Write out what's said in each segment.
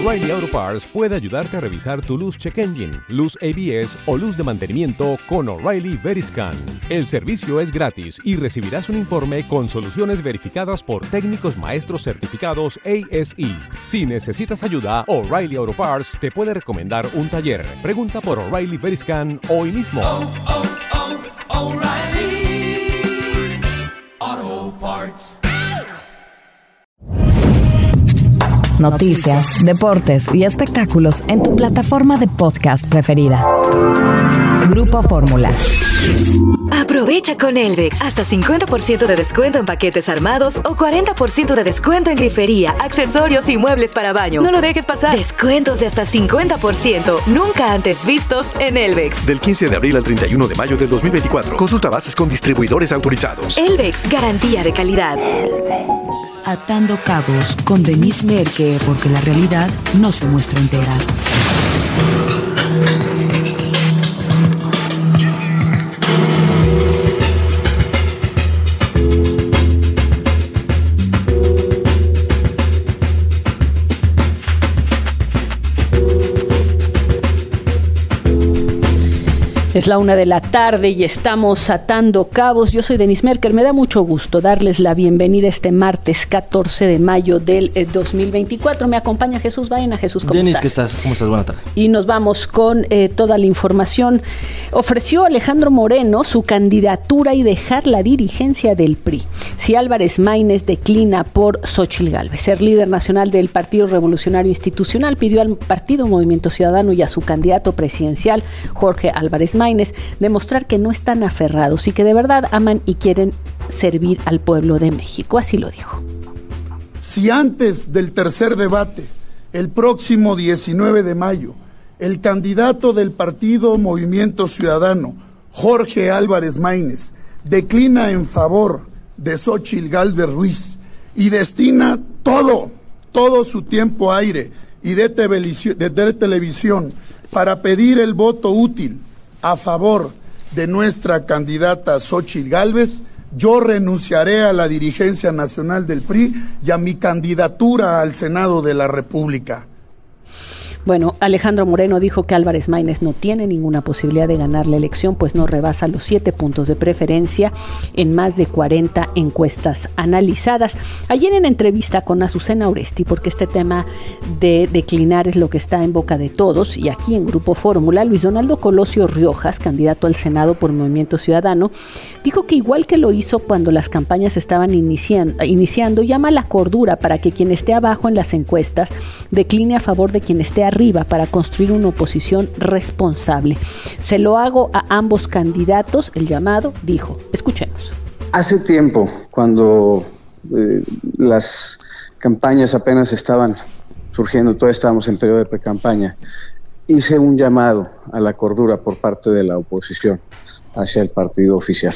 O'Reilly Auto Parts puede ayudarte a revisar tu luz check engine, luz ABS o luz de mantenimiento con O'Reilly Veriscan. El servicio es gratis y recibirás un informe con soluciones verificadas por técnicos maestros certificados ASE. Si necesitas ayuda, O'Reilly Auto Parts te puede recomendar un taller. Pregunta por O'Reilly Veriscan hoy mismo. O'Reilly Auto Parts. Noticias, deportes y espectáculos en tu plataforma de podcast preferida. Grupo Fórmula. Aprovecha con Elvex. Hasta 50% de descuento en paquetes armados o 40% de descuento en grifería, accesorios y muebles para baño. No lo dejes pasar. Descuentos de hasta 50%, nunca antes vistos en Elvex. Del 15 de abril al 31 de mayo del 2024. Consulta bases con distribuidores autorizados. Elvex, garantía de calidad. Atando cabos con Denise Merke, porque la realidad no se muestra entera. Es la 1:00 p.m. y estamos atando cabos. Yo soy Denise Merker. Me da mucho gusto darles la bienvenida este martes 14 de mayo del 2024. Me acompaña Jesús Baena. Jesús, ¿cómo Denis, estás? ¿cómo estás? Buena tarde. Y nos vamos con toda la información. Ofreció Alejandro Moreno su candidatura y dejar la dirigencia del PRI si Álvarez Maínez declina por Xóchitl Gálvez. El líder nacional del Partido Revolucionario Institucional pidió al Partido Movimiento Ciudadano y a su candidato presidencial, Jorge Álvarez Maínez, demostrar que no están aferrados y que de verdad aman y quieren servir al pueblo de México. Así lo dijo. Si antes del tercer debate, el próximo 19 de mayo, el candidato del Partido Movimiento Ciudadano, Jorge Álvarez Maínez, declina en favor de Xóchitl Gálvez Ruiz y destina todo su tiempo aire y de televisión para pedir el voto útil a favor de nuestra candidata Xóchitl Gálvez, yo renunciaré a la dirigencia nacional del PRI y a mi candidatura al Senado de la República. Bueno, Alejandro Moreno dijo que Álvarez Maínez no tiene ninguna posibilidad de ganar la elección, pues no rebasa los 7 puntos de preferencia en más de 40 encuestas analizadas. Ayer en entrevista con Azucena Oresti, porque este tema de declinar es lo que está en boca de todos, y aquí en Grupo Fórmula, Luis Donaldo Colosio Riojas, candidato al Senado por Movimiento Ciudadano, dijo que igual que lo hizo cuando las campañas estaban iniciando, llama a la cordura para que quien esté abajo en las encuestas decline a favor de quien esté arriba para construir una oposición responsable. Se lo hago a ambos candidatos, el llamado, dijo. Escuchemos. Hace tiempo, cuando las campañas apenas estaban surgiendo, todavía estábamos en periodo de precampaña, hice un llamado a la cordura por parte de la oposición hacia el partido oficial.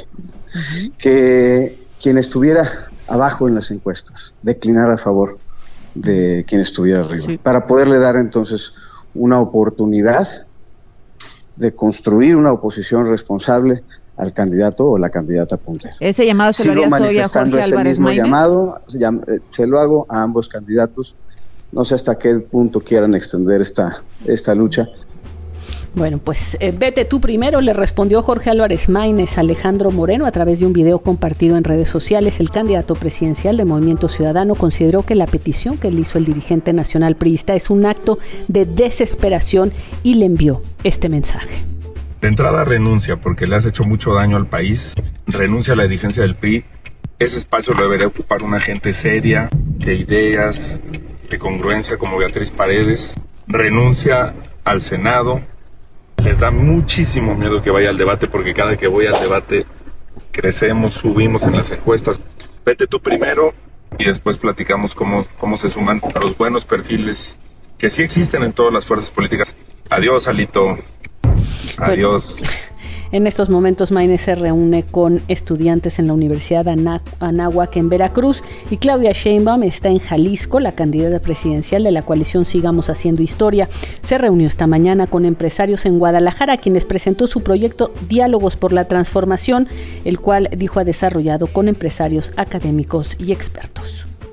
Que quien estuviera abajo en las encuestas declinara a favor de quien estuviera arriba, para poderle dar entonces una oportunidad de construir una oposición responsable al candidato o la candidata puntera. ¿Ese llamado se lo harías hoy a Jorge Álvarez Maínez? Llamado, se lo hago a ambos candidatos. No sé hasta qué punto quieran extender esta lucha. Bueno, pues vete tú primero, le respondió Jorge Álvarez Maínez a Alejandro Moreno a través de un video compartido en redes sociales. El candidato presidencial de Movimiento Ciudadano consideró que la petición que le hizo el dirigente nacional priista es un acto de desesperación y le envió este mensaje. De entrada renuncia porque le has hecho mucho daño al país, renuncia a la dirigencia del PRI. Ese espacio lo debería ocupar una gente seria, de ideas, de congruencia como Beatriz Paredes. Renuncia al Senado. Les da muchísimo miedo que vaya al debate porque cada que voy al debate crecemos, subimos en las encuestas. Vete tú primero y después platicamos cómo se suman los buenos perfiles que sí existen en todas las fuerzas políticas. Adiós, Alito. Adiós. Bueno, en estos momentos Maínez se reúne con estudiantes en la Universidad Anáhuac en Veracruz y Claudia Sheinbaum está en Jalisco, la candidata presidencial de la coalición Sigamos Haciendo Historia. Se reunió esta mañana con empresarios en Guadalajara, a quienes presentó su proyecto Diálogos por la Transformación, el cual dijo ha desarrollado con empresarios, académicos y expertos.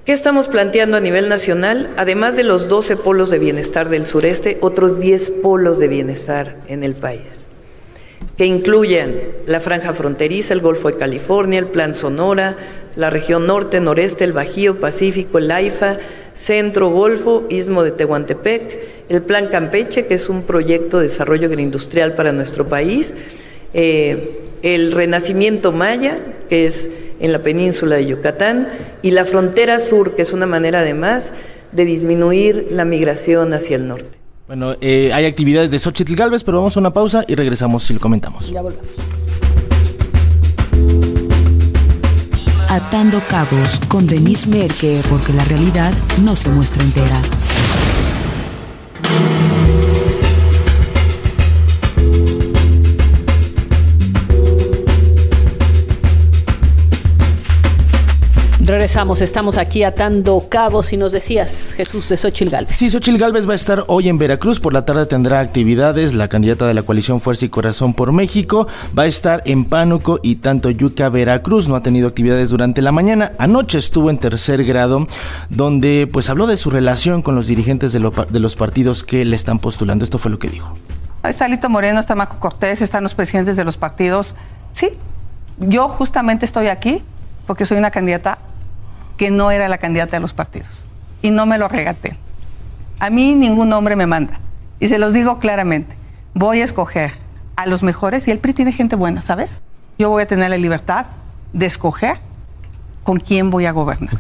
¿Qué estamos planteando a nivel nacional? Además de los 12 polos de bienestar del sureste, otros 10 polos de bienestar en el país, que incluyen la franja fronteriza, el Golfo de California, el Plan Sonora, la región norte, noreste, el Bajío, Pacífico, el AIFA, Centro, Golfo, Istmo de Tehuantepec, el Plan Campeche, que es un proyecto de desarrollo agroindustrial para nuestro país, el Renacimiento Maya, que es en la península de Yucatán, y la frontera sur, que es una manera además de disminuir la migración hacia el norte. Bueno, hay actividades de Xóchitl Gálvez, pero vamos a una pausa y regresamos y lo comentamos. Ya volvemos. Atando Cabos con Denise Merke, porque la realidad no se muestra entera. Regresamos, estamos aquí atando cabos y nos decías, Jesús, de Xóchitl Gálvez. Sí, Xóchitl Gálvez va a estar hoy en Veracruz, por la tarde tendrá actividades, la candidata de la coalición Fuerza y Corazón por México va a estar en Pánuco y Tantoyuca, Veracruz, no ha tenido actividades durante la mañana. Anoche estuvo en tercer grado, donde pues habló de su relación con los dirigentes de los partidos que le están postulando. Esto fue lo que dijo. Está Alito Moreno, está Marco Cortés, están los presidentes de los partidos. Sí, yo justamente estoy aquí porque soy una candidata que no era la candidata de los partidos. Y no me lo regaté. A mí ningún hombre me manda. Y se los digo claramente. Voy a escoger a los mejores, y el PRI tiene gente buena, ¿sabes? Yo voy a tener la libertad de escoger con quién voy a gobernar.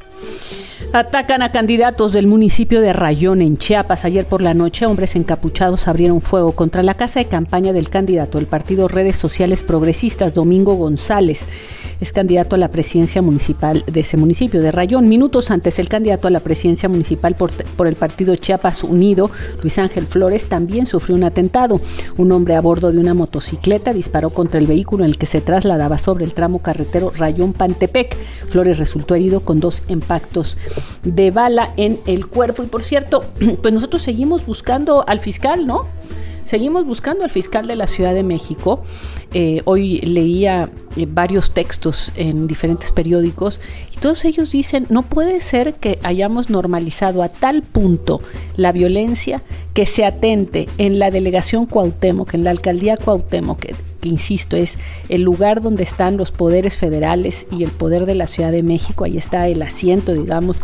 Atacan a candidatos del municipio de Rayón, en Chiapas. Ayer por la noche, hombres encapuchados abrieron fuego contra la casa de campaña del candidato del partido Redes Sociales Progresistas, Domingo González. Es candidato a la presidencia municipal de ese municipio de Rayón. Minutos antes, el candidato a la presidencia municipal por el partido Chiapas Unido, Luis Ángel Flores, también sufrió un atentado. Un hombre a bordo de una motocicleta disparó contra el vehículo en el que se trasladaba sobre el tramo carretero Rayón-Pantepec. Flores resultó herido con 2 impactos de bala en el cuerpo. Y por cierto, pues nosotros seguimos buscando al fiscal, ¿no? Seguimos buscando al fiscal de la Ciudad de México. Hoy leía varios textos en diferentes periódicos y todos ellos dicen, no puede ser que hayamos normalizado a tal punto la violencia que se atente en la delegación Cuauhtémoc, en la alcaldía Cuauhtémoc, que insisto, es el lugar donde están los poderes federales y el poder de la Ciudad de México. Ahí está el asiento, digamos,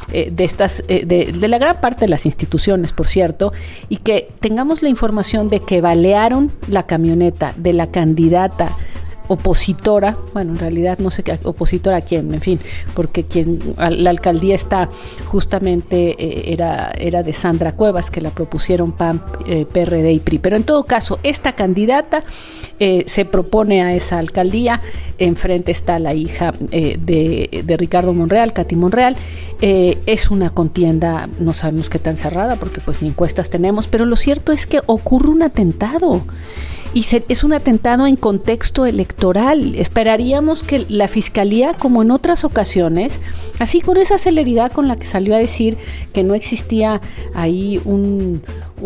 de la gran parte de las instituciones, por cierto, y que tengamos la información de que balearon la camioneta de la candidata opositora, bueno, en realidad no sé qué opositora a quién, en fin, porque la alcaldía está justamente era de Sandra Cuevas, que la propusieron PAN, PRD y PRI, pero en todo caso, esta candidata se propone a esa alcaldía. Enfrente está la hija de Ricardo Monreal, Katy Monreal. Es una contienda, no sabemos qué tan cerrada, porque pues ni encuestas tenemos, pero lo cierto es que ocurre un atentado. Y es un atentado en contexto electoral. Esperaríamos que la Fiscalía, como en otras ocasiones, así con esa celeridad con la que salió a decir que no existía ahí un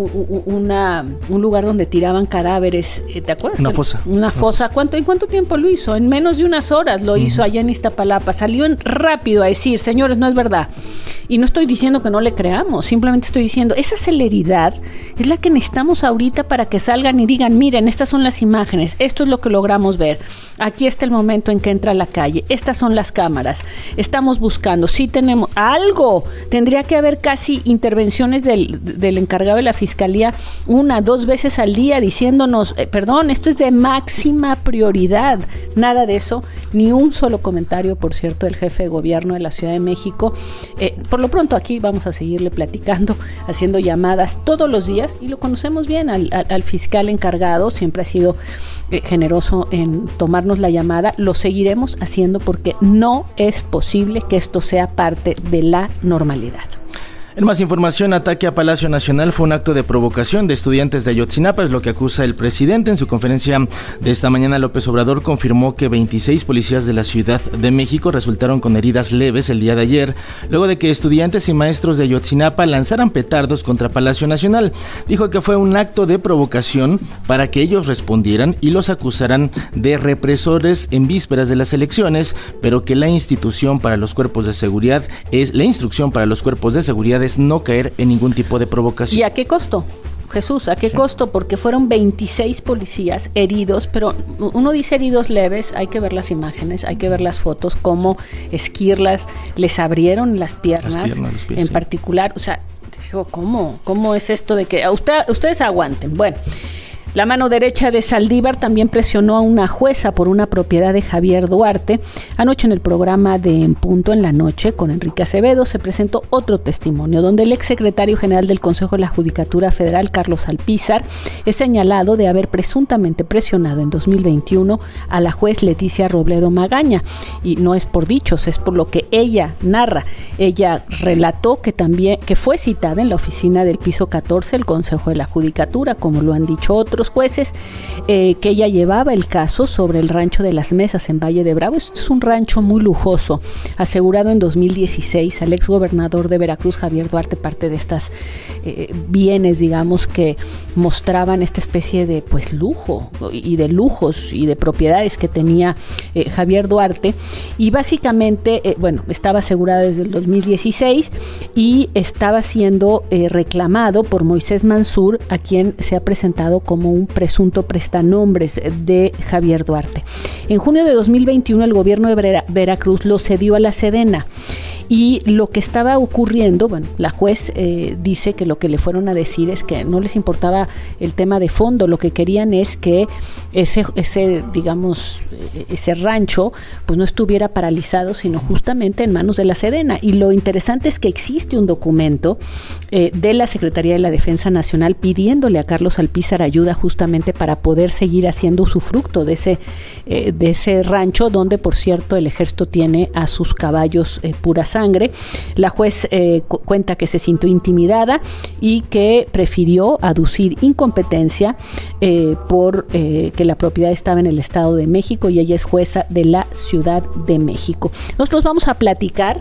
lugar donde tiraban cadáveres, ¿te acuerdas? Una fosa. ¿En cuánto tiempo lo hizo? En menos de unas horas lo hizo allá en Iztapalapa. Salió rápido a decir, señores, no es verdad. Y no estoy diciendo que no le creamos, simplemente estoy diciendo, esa celeridad es la que necesitamos ahorita para que salgan y digan, miren, estas son las imágenes, esto es lo que logramos ver, aquí está el momento en que entra a la calle, estas son las cámaras, estamos buscando, sí tenemos algo, tendría que haber casi intervenciones del encargado de la Fiscalía 1, 2 veces al día diciéndonos, perdón, esto es de máxima prioridad, nada de eso, ni un solo comentario, por cierto, del jefe de gobierno de la Ciudad de México. Por lo pronto aquí vamos a seguirle platicando, haciendo llamadas todos los días, y lo conocemos bien al fiscal encargado, siempre ha sido generoso en tomarnos la llamada, lo seguiremos haciendo porque no es posible que esto sea parte de la normalidad. En más información, ataque a Palacio Nacional fue un acto de provocación de estudiantes de Ayotzinapa, es lo que acusa el presidente. En su conferencia de esta mañana, López Obrador confirmó que 26 policías de la Ciudad de México resultaron con heridas leves el día de ayer, luego de que estudiantes y maestros de Ayotzinapa lanzaran petardos contra Palacio Nacional. Dijo que fue un acto de provocación para que ellos respondieran y los acusaran de represores en vísperas de las elecciones, pero que la instrucción para los cuerpos de seguridad es no caer en ningún tipo de provocación. ¿Y a qué costo? Jesús, ¿a qué costo? Porque fueron 26 policías heridos, pero uno dice heridos leves, hay que ver las imágenes, hay que ver las fotos, cómo esquirlas, les abrieron las piernas los pies, en particular, o sea, digo, ¿cómo es esto de que ustedes aguanten? Bueno, la mano derecha de Saldívar también presionó a una jueza por una propiedad de Javier Duarte. Anoche en el programa de En Punto en la Noche con Enrique Acevedo se presentó otro testimonio donde el exsecretario general del Consejo de la Judicatura Federal, Carlos Alpizar, es señalado de haber presuntamente presionado en 2021 a la juez Leticia Robledo Magaña. Y no es por dichos, es por lo que ella narra. Ella relató que fue citada en la oficina del piso 14 del Consejo de la Judicatura, como lo han dicho otros jueces, que ella llevaba el caso sobre el rancho de Las Mesas en Valle de Bravo. Este es un rancho muy lujoso, asegurado en 2016 al exgobernador de Veracruz, Javier Duarte, parte de estas bienes, digamos, que mostraban esta especie de lujo y de lujos y de propiedades que tenía Javier Duarte, y básicamente, estaba asegurado desde el 2016 y estaba siendo reclamado por Moisés Mansur, a quien se ha presentado como un presunto prestanombres de Javier Duarte. En junio de 2021 el gobierno de Veracruz lo cedió a la Sedena. Y lo que estaba ocurriendo, la juez dice que lo que le fueron a decir es que no les importaba el tema de fondo, lo que querían es que ese rancho no estuviera paralizado, sino justamente en manos de la Sedena. Y lo interesante es que existe un documento de la Secretaría de la Defensa Nacional pidiéndole a Carlos Alpizar ayuda justamente para poder seguir haciendo usufructo de ese rancho, donde por cierto el ejército tiene a sus caballos pura sangre. La juez cuenta que se sintió intimidada y que prefirió aducir incompetencia por que la propiedad estaba en el Estado de México y ella es jueza de la Ciudad de México. Nosotros vamos a platicar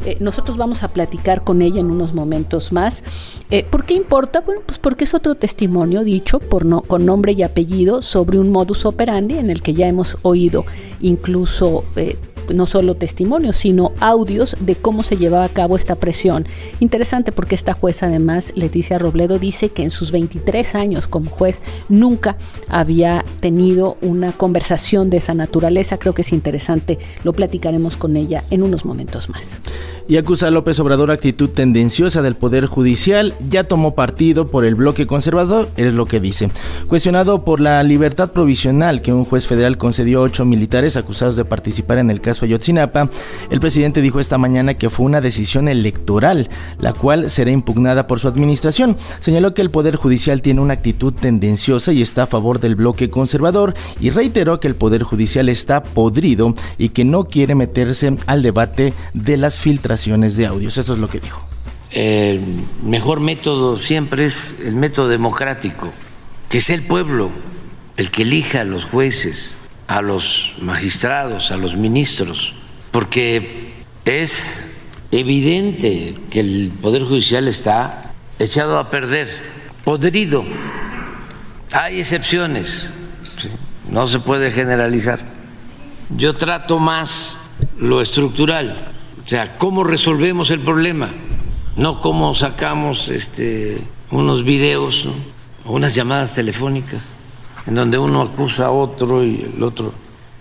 con ella en unos momentos más. ¿Por qué importa? Bueno, pues porque es otro testimonio dicho con nombre y apellido sobre un modus operandi en el que ya hemos oído incluso no solo testimonios, sino audios de cómo se llevaba a cabo esta presión. Interesante porque esta jueza, además, Leticia Robledo, dice que en sus 23 años como juez nunca había tenido una conversación de esa naturaleza. Creo que es interesante, lo platicaremos con ella en unos momentos más. Y acusa a López Obrador actitud tendenciosa del Poder Judicial, ya tomó partido por el bloque conservador, es lo que dice. Cuestionado por la libertad provisional que un juez federal concedió a 8 militares acusados de participar en el caso Ayotzinapa, el presidente dijo esta mañana que fue una decisión electoral, la cual será impugnada por su administración. Señaló que el Poder Judicial tiene una actitud tendenciosa y está a favor del bloque conservador, y reiteró que el Poder Judicial está podrido y que no quiere meterse al debate de las filtraciones de audios. Eso es lo que dijo. El mejor método siempre es el método democrático, que sea el pueblo el que elija a los jueces, a los magistrados, a los ministros, porque es evidente que el Poder Judicial está echado a perder, podrido. Hay excepciones, ¿sí? No se puede generalizar. Yo trato más lo estructural, o sea, cómo resolvemos el problema, no cómo sacamos unos videos, ¿no? O unas llamadas telefónicas en donde uno acusa a otro y el otro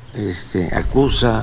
acusa.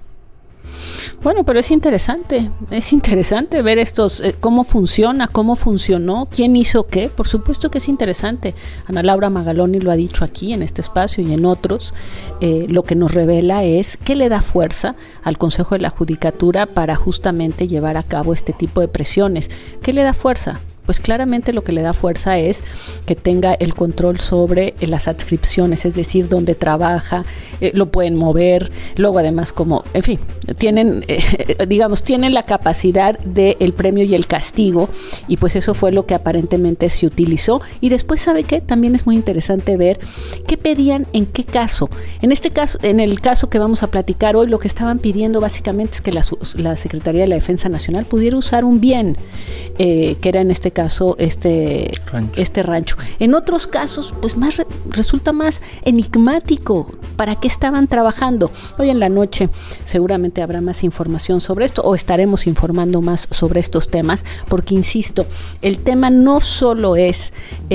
Bueno, pero es interesante ver estos, cómo funcionó, quién hizo qué. Por supuesto que es interesante. Ana Laura Magaloni lo ha dicho aquí en este espacio y en otros. Lo que nos revela es qué le da fuerza al Consejo de la Judicatura para justamente llevar a cabo este tipo de presiones. ¿Qué le da fuerza? pues claramente lo que le da fuerza es que tenga el control sobre las adscripciones, es decir, dónde trabaja, lo pueden mover, luego además como, en fin, tienen, tienen la capacidad del premio y el castigo, y pues eso fue lo que aparentemente se utilizó. Y después, ¿sabe qué? También es muy interesante ver qué pedían, en qué caso. En este caso, en el caso que vamos a platicar hoy, lo que estaban pidiendo básicamente es que la Secretaría de la Defensa Nacional pudiera usar un bien, que era en este caso este rancho. En otros casos, pues resulta más enigmático para qué estaban trabajando. Hoy en la noche seguramente habrá más información sobre esto, o estaremos informando más sobre estos temas, porque insisto, el tema no solo es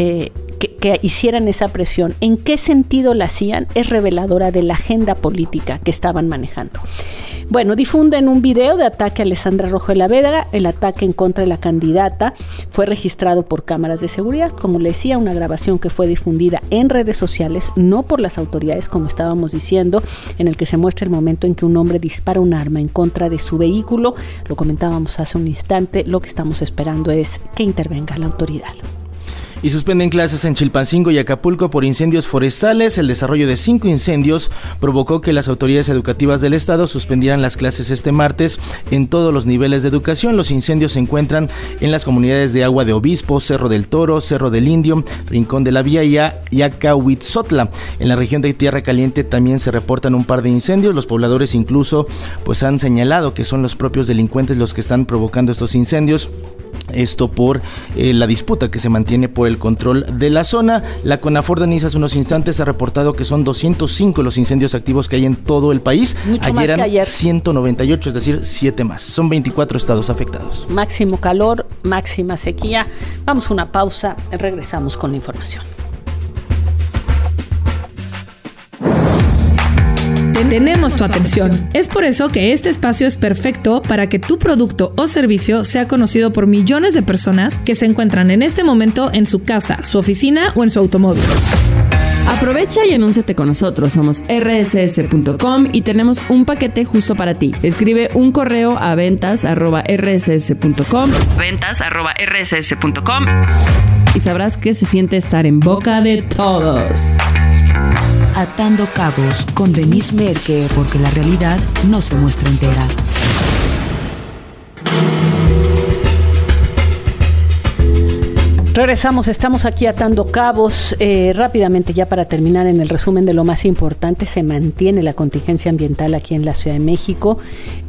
que hicieran esa presión, en qué sentido la hacían, es reveladora de la agenda política que estaban manejando. Bueno, difunden un video de ataque a Alessandra Rojo de la Vega. El ataque en contra de la candidata fue registrado por cámaras de seguridad. Como le decía, una grabación que fue difundida en redes sociales, no por las autoridades, como estábamos diciendo, en el que se muestra el momento en que un hombre dispara un arma en contra de su vehículo. Lo comentábamos hace un instante. Lo que estamos esperando es que intervenga la autoridad. Y suspenden clases en Chilpancingo y Acapulco por incendios forestales. El desarrollo de 5 incendios provocó que las autoridades educativas del estado suspendieran las clases este martes en todos los niveles de educación. Los incendios se encuentran en las comunidades de Agua de Obispo, Cerro del Toro, Cerro del Indio, Rincón de la Villa y Acahuitzotla. En la región de Tierra Caliente también se reportan un par de incendios. Los pobladores incluso pues han señalado que son los propios delincuentes los que están provocando estos incendios. Esto por la disputa que se mantiene por el control de la zona. La CONAFOR, Denise, hace unos instantes ha reportado que son 205 los incendios activos que hay en todo el país. Ayer eran 198, es decir, 7 más. Son 24 estados afectados. Máximo calor, máxima sequía. Vamos a una pausa, regresamos con la información. Tenemos tu atención. Es por eso que este espacio es perfecto para que tu producto o servicio sea conocido por millones de personas que se encuentran en este momento en su casa, su oficina o en su automóvil. Aprovecha y anúnciate con nosotros. Somos rss.com y tenemos un paquete justo para ti. Escribe un correo a ventas@rss.com y sabrás qué se siente estar en boca de todos. Atando cabos con Denise Merke, porque la realidad no se muestra entera. Regresamos, estamos aquí atando cabos. Rápidamente, ya para terminar, en el resumen de lo más importante, se mantiene la contingencia ambiental aquí en la Ciudad de México.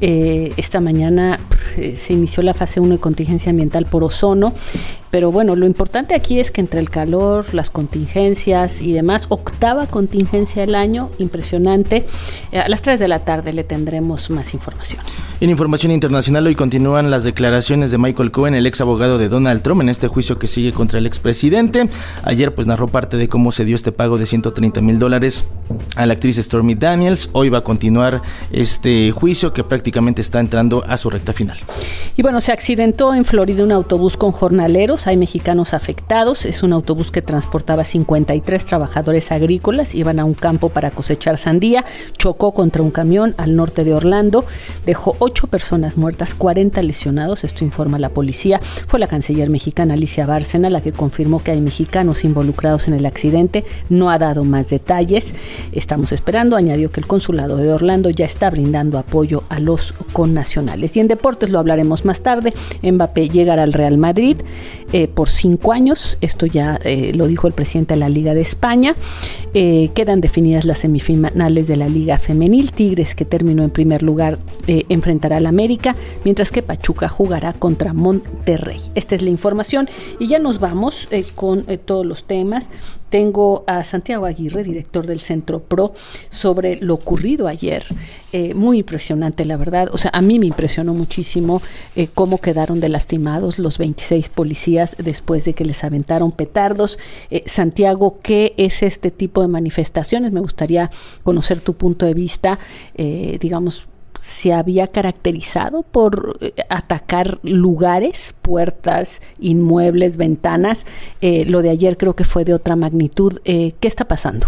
Esta mañana se inició la fase 1 de contingencia ambiental por ozono, pero bueno, lo importante aquí es que entre el calor, las contingencias y demás, 8ª contingencia del año, impresionante. A las 3 de la tarde le tendremos más información. En información internacional, hoy continúan las declaraciones de Michael Cohen, el ex abogado de Donald Trump, en este juicio que sigue contra el expresidente. Ayer pues narró parte de cómo se dio este pago de $130,000 a la actriz Stormy Daniels. Hoy va a continuar este juicio que prácticamente está entrando a su recta final. Y bueno, se accidentó en Florida un autobús con jornaleros. Hay mexicanos afectados. Es un autobús que transportaba 53 trabajadores agrícolas. Iban a un campo para cosechar sandía. Chocó contra un camión al norte de Orlando. Dejó 8 personas muertas, 40 lesionados. Esto informa la policía. Fue la canciller mexicana Alicia Bárcena la que confirmó que hay mexicanos involucrados en el accidente. No ha dado más detalles. Estamos esperando. Añadió que el consulado de Orlando ya está brindando apoyo a los connacionales. Y en deportes lo hablaremos más tarde. Mbappé llegará al Real Madrid por 5 años. Esto ya lo dijo el presidente de la Liga de España. Quedan definidas las semifinales de la Liga Femenil. Tigres, que terminó en primer lugar, enfrentará al América, mientras que Pachuca jugará contra Monterrey. Esta es la información y ya nos vamos con todos los temas. Tengo a Santiago Aguirre, director del Centro PRO, sobre lo ocurrido ayer. Muy impresionante, la verdad. O sea, a mí me impresionó muchísimo cómo quedaron de lastimados los 26 policías después de que les aventaron petardos. Santiago, ¿qué es este tipo de manifestaciones? Me gustaría conocer tu punto de vista, digamos, ¿se había caracterizado por atacar lugares, puertas, inmuebles, ventanas? Lo de ayer creo que fue de otra magnitud. ¿Qué está pasando?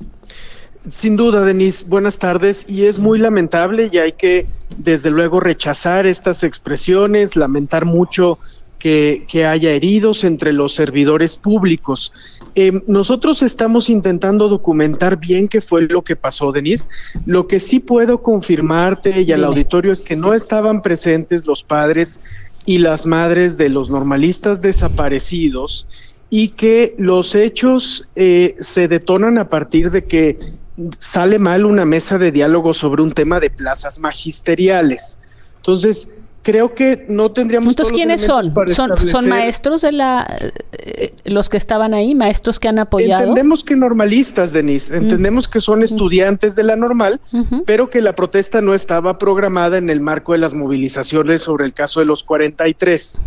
Sin duda, Denise, buenas tardes. Y es muy lamentable y hay que, desde luego, rechazar estas expresiones, lamentar mucho que haya heridos entre los servidores públicos. Nosotros estamos intentando documentar bien qué fue lo que pasó, Denise. Lo que sí puedo confirmarte y al auditorio es que no estaban presentes los padres y las madres de los normalistas desaparecidos y que los hechos se detonan a partir de que sale mal una mesa de diálogo sobre un tema de plazas magisteriales. Entonces, creo que no tendríamos... Entonces, ¿quiénes son? ¿Son maestros de los que estaban ahí, maestros que han apoyado? Entendemos que normalistas, Denise, entendemos que son estudiantes de la normal, pero que la protesta no estaba programada en el marco de las movilizaciones sobre el caso de los 43.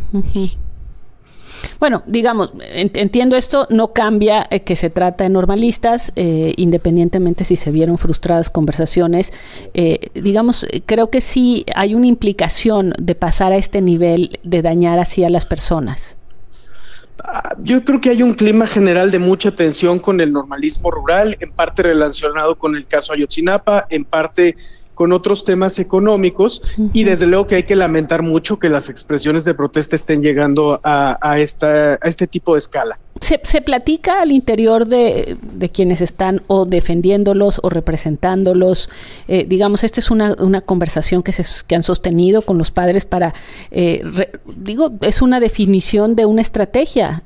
Bueno, digamos, entiendo esto, no cambia que se trata de normalistas, independientemente si se vieron frustradas conversaciones. Digamos, creo que sí hay una implicación de pasar a este nivel de dañar así a las personas. Yo creo que hay un clima general de mucha tensión con el normalismo rural, en parte relacionado con el caso Ayotzinapa, en parte con otros temas económicos, y desde luego que hay que lamentar mucho que las expresiones de protesta estén llegando a este tipo de escala. ¿Se platica al interior de quienes están o defendiéndolos o representándolos? Digamos, esta es una conversación que han sostenido con los padres para, es una definición de una estrategia.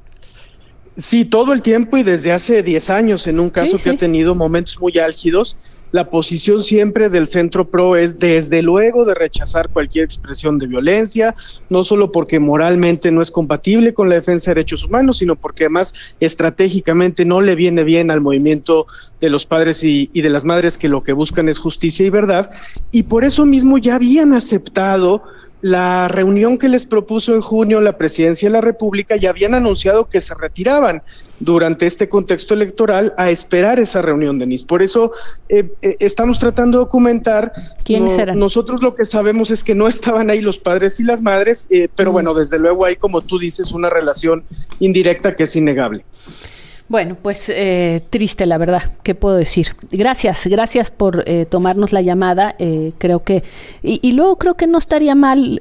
Sí, todo el tiempo y desde hace 10 años, en un caso que ha tenido momentos muy álgidos. La posición siempre del Centro PRO es desde luego de rechazar cualquier expresión de violencia, no solo porque moralmente no es compatible con la defensa de derechos humanos, sino porque además estratégicamente no le viene bien al movimiento de los padres y de las madres que lo que buscan es justicia y verdad, y por eso mismo ya habían aceptado la reunión que les propuso en junio la Presidencia de la República, y habían anunciado que se retiraban durante este contexto electoral a esperar esa reunión, Denise. Por eso estamos tratando de documentar. ¿Quiénes eran? Nosotros lo que sabemos es que no estaban ahí los padres y las madres, pero bueno, desde luego hay, como tú dices, una relación indirecta que es innegable. Bueno, pues triste, la verdad, ¿qué puedo decir? Gracias por tomarnos la llamada. Creo que, y luego creo que no estaría mal,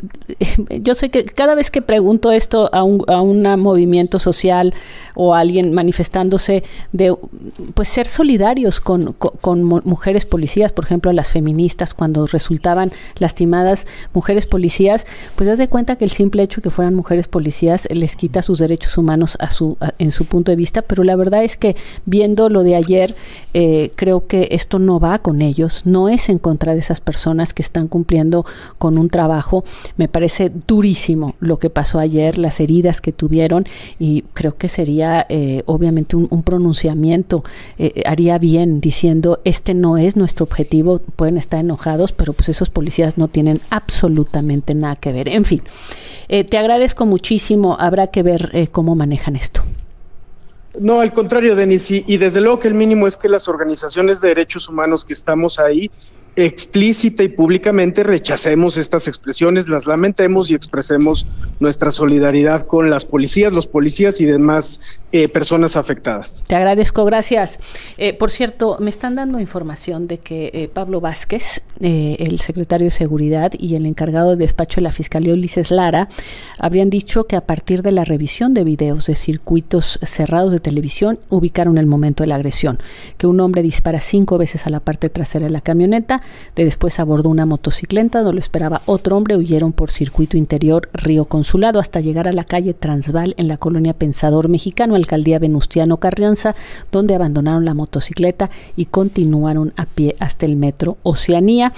yo sé que cada vez que pregunto esto a un movimiento social o a alguien manifestándose, de pues ser solidarios con mujeres policías, por ejemplo, las feministas, cuando resultaban lastimadas mujeres policías, pues haz de cuenta que el simple hecho de que fueran mujeres policías les quita sus derechos humanos en su punto de vista. Pero la verdad es que viendo lo de ayer, creo que esto no va con ellos, no es en contra de esas personas que están cumpliendo con un trabajo. Me parece durísimo lo que pasó ayer, las heridas que tuvieron, y creo que sería obviamente un pronunciamiento, haría bien diciendo, este no es nuestro objetivo. Pueden estar enojados, pero pues esos policías no tienen absolutamente nada que ver. En fin, te agradezco muchísimo, habrá que ver cómo manejan esto. No, al contrario, Denise, y desde luego que el mínimo es que las organizaciones de derechos humanos que estamos ahí, explícita y públicamente rechacemos estas expresiones, las lamentemos y expresemos nuestra solidaridad con las policías, los policías y demás personas afectadas. Te agradezco, gracias. Por cierto, me están dando información de que Pablo Vázquez, el secretario de Seguridad y el encargado de despacho de la Fiscalía, Ulises Lara, habrían dicho que a partir de la revisión de videos de circuitos cerrados de televisión ubicaron el momento de la agresión, que un hombre dispara 5 veces a la parte trasera de la camioneta, después abordó una motocicleta donde lo esperaba otro hombre, huyeron por circuito interior Río Consulado hasta llegar a la calle Transvaal en la colonia Pensador Mexicano, alcaldía Venustiano Carranza, donde abandonaron la motocicleta y continuaron a pie hasta el metro Oceanía.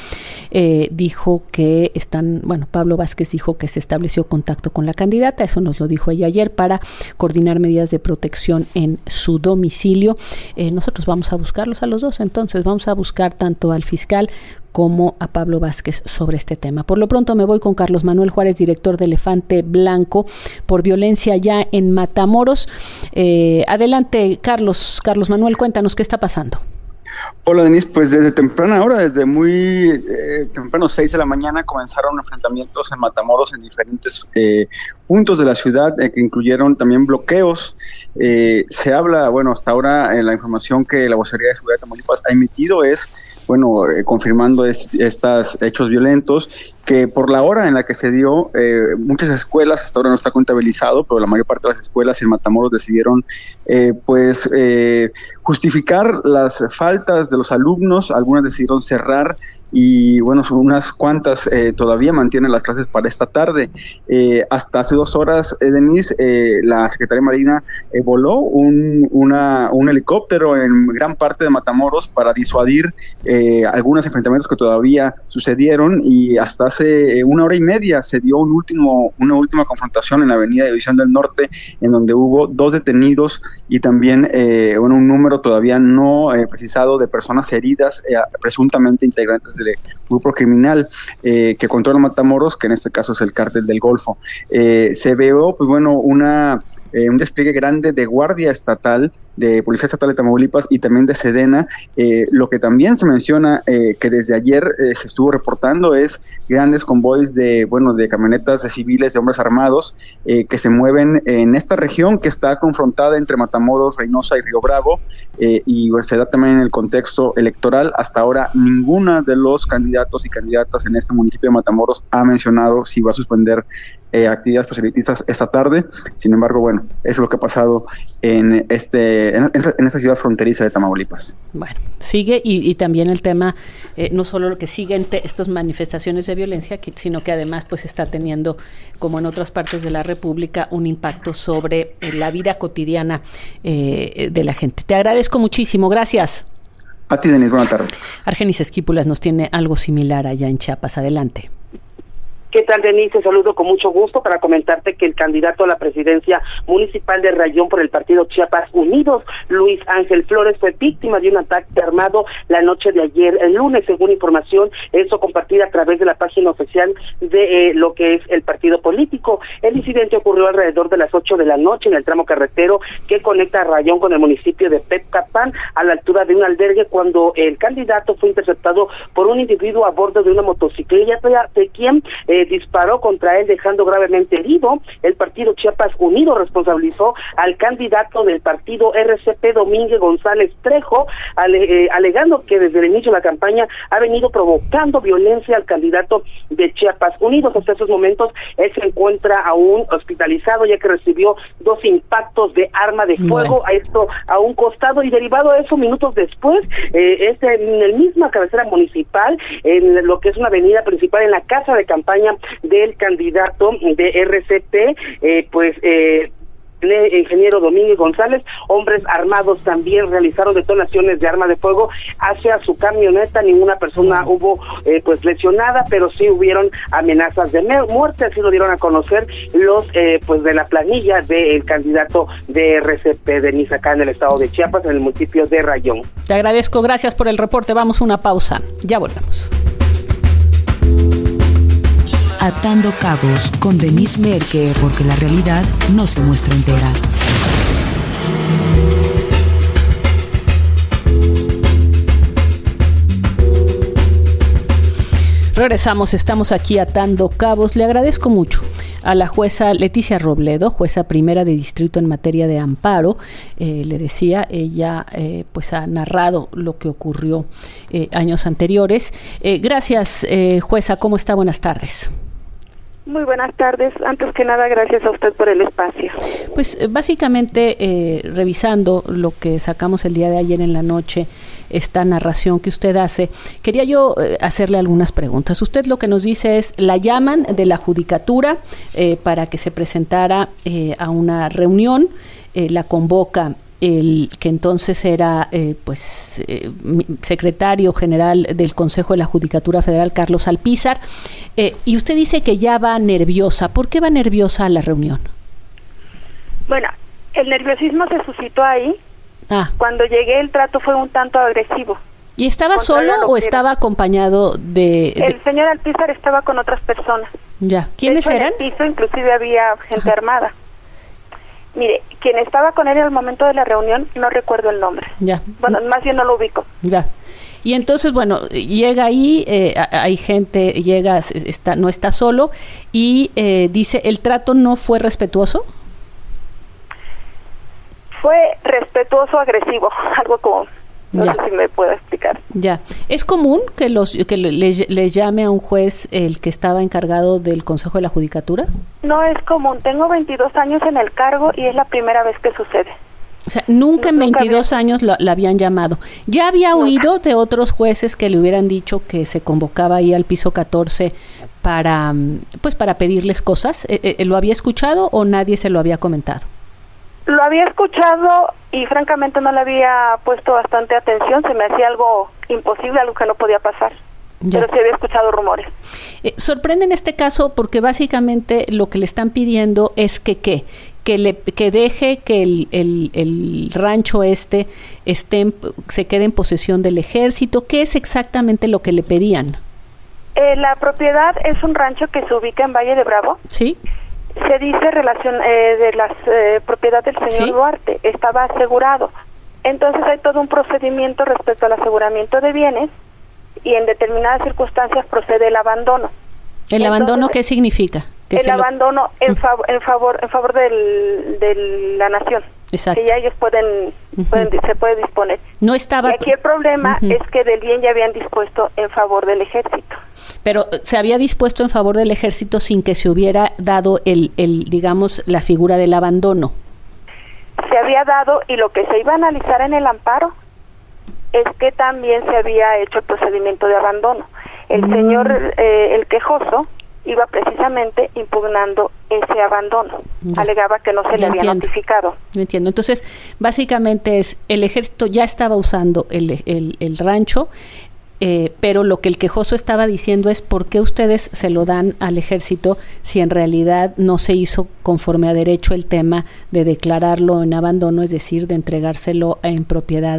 Dijo que Pablo Vázquez dijo que se estableció contacto con la candidata, eso nos lo dijo ella ayer, para coordinar medidas de protección en su domicilio. Nosotros vamos a buscarlos a los dos, entonces vamos a buscar tanto al fiscal como a Pablo Vázquez sobre este tema. Por lo pronto me voy con Carlos Manuel Juárez, director de Elefante Blanco, por violencia ya en Matamoros. Adelante, Carlos Manuel, cuéntanos qué está pasando. Hola, Denise, pues desde temprana hora, desde muy temprano, 6 de la mañana, comenzaron enfrentamientos en Matamoros en diferentes puntos de la ciudad, que incluyeron también bloqueos. Se habla, hasta ahora la información que la Vocería de Seguridad de Tamaulipas ha emitido es confirmando estos hechos violentos, que por la hora en la que se dio, muchas escuelas, hasta ahora no está contabilizado, pero la mayor parte de las escuelas en Matamoros decidieron justificar las faltas de los alumnos. Algunas decidieron cerrar y unas cuantas todavía mantienen las clases para esta tarde. Hasta hace 2 horas, Denise, la Secretaría de Marina voló un helicóptero en gran parte de Matamoros para disuadir algunos enfrentamientos que todavía sucedieron, y hasta hace 1 hora y media se dio una última confrontación en la avenida División del Norte, en donde hubo 2 detenidos y también un número todavía no precisado de personas heridas, presuntamente integrantes del grupo criminal que controla Matamoros, que en este caso es el Cártel del Golfo. Se vio un despliegue grande de Guardia Estatal, de Policía Estatal de Tamaulipas y también de Sedena. Lo que también se menciona que desde ayer se estuvo reportando es grandes convoys de camionetas de civiles, de hombres armados que se mueven en esta región que está confrontada entre Matamoros, Reynosa y Río Bravo, y se da también en el contexto electoral. Hasta ahora ninguna de los candidatos y candidatas en este municipio de Matamoros ha mencionado si va a suspender actividades proselitistas esta tarde. Sin embargo, eso es lo que ha pasado en esta ciudad fronteriza de Tamaulipas. Bueno, sigue y también el tema, no solo lo que siguen estas manifestaciones de violencia, sino que además pues está teniendo, como en otras partes de la República, un impacto sobre la vida cotidiana de la gente. Te agradezco muchísimo, gracias. A ti, Denise, buena tarde. Argenis Esquípulas nos tiene algo similar allá en Chiapas. Adelante. ¿Qué tal, Denise? Te saludo con mucho gusto para comentarte que el candidato a la presidencia municipal de Rayón por el partido Chiapas Unidos, Luis Ángel Flores, fue víctima de un ataque armado la noche de ayer, el lunes, según información, eso compartida a través de la página oficial de lo que es el partido político. El incidente ocurrió alrededor de las 8 de la noche en el tramo carretero que conecta a Rayón con el municipio de Petcapán, a la altura de un albergue, cuando el candidato fue interceptado por un individuo a bordo de una motocicleta, de quien disparó contra él, dejando gravemente herido. El partido Chiapas Unido responsabilizó al candidato del partido RCP, Domínguez González Trejo, alegando que desde el inicio de la campaña ha venido provocando violencia al candidato de Chiapas Unidos. Hasta esos momentos él se encuentra aún hospitalizado, ya que recibió 2 impactos de arma de fuego, esto a un costado, y derivado de eso, minutos después, en el misma cabecera municipal, en lo que es una avenida principal, en la casa de campaña del candidato de RCP, el ingeniero Domínguez González, hombres armados también realizaron detonaciones de arma de fuego hacia su camioneta. Ninguna persona hubo lesionada, pero sí hubieron amenazas de muerte. Así lo dieron a conocer los de la planilla del candidato de RCP de Denise, acá en el estado de Chiapas, en el municipio de Rayón. Te agradezco, gracias por el reporte. Vamos a una pausa, ya volvemos. Atando Cabos con Denise Merker, porque la realidad no se muestra entera. Regresamos, estamos aquí atando cabos. Le agradezco mucho a la jueza Leticia Robledo, jueza primera de distrito en materia de amparo. Le decía, ella ha narrado lo que ocurrió años anteriores. Gracias, jueza, ¿cómo está? Buenas tardes. Muy buenas tardes. Antes que nada, gracias a usted por el espacio. Pues básicamente, revisando lo que sacamos el día de ayer en la noche, esta narración que usted hace, quería yo hacerle algunas preguntas. Usted lo que nos dice es, la llaman de la judicatura para que se presentara a una reunión, la convoca el que entonces era secretario general del Consejo de la Judicatura Federal, Carlos Alpizar, y usted dice que ya va nerviosa. ¿Por qué va nerviosa a la reunión? Bueno, el nerviosismo se suscitó ahí. Cuando llegué, el trato fue un tanto agresivo. ¿Y estaba solo o estaba acompañado de...? El señor Alpizar estaba con otras personas. Ya. ¿Quiénes eran? En el piso inclusive había gente armada. Mire, quien estaba con él en el momento de la reunión, no recuerdo el nombre. Ya. Bueno, más bien no lo ubico. Ya. Y entonces, llega ahí, hay gente, no está solo, y dice, ¿el trato no fue respetuoso? Fue respetuoso, agresivo, algo como No sé si me puedo explicar. Ya. ¿Es común que les llame a un juez el que estaba encargado del Consejo de la Judicatura? No es común. Tengo 22 años en el cargo y es la primera vez que sucede. O sea, nunca en 22 años la habían llamado. ¿Ya había oído de otros jueces que le hubieran dicho que se convocaba ahí al piso 14 para pedirles cosas? ¿Lo había escuchado o nadie se lo había comentado? Lo había escuchado y francamente no le había puesto bastante atención. Se me hacía algo imposible, algo que no podía pasar. Ya. Pero sí había escuchado rumores. Sorprende en este caso porque básicamente lo que le están pidiendo es que deje que el rancho se quede en posesión del ejército. ¿Qué es exactamente lo que le pedían? La propiedad es un rancho que se ubica en Valle de Bravo. Sí. Se dice de las propiedad del señor Duarte, estaba asegurado. Entonces hay todo un procedimiento respecto al aseguramiento de bienes y en determinadas circunstancias procede el abandono. ¿El abandono qué significa? El abandono en favor de la nación. Exacto. Que ya ellos se puede disponer. No estaba. Y aquí el problema es que del bien ya habían dispuesto en favor del ejército. Pero se había dispuesto en favor del ejército sin que se hubiera dado digamos, la figura del abandono. Se había dado, y lo que se iba a analizar en el amparo es que también se había hecho el procedimiento de abandono. El señor, el quejoso, iba precisamente impugnando ese abandono. Alegaba que no se le había notificado. Entiendo. Entonces, básicamente el ejército ya estaba usando el rancho, pero lo que el quejoso estaba diciendo es ¿por qué ustedes se lo dan al ejército si en realidad no se hizo conforme a derecho el tema de declararlo en abandono, es decir, de entregárselo en propiedad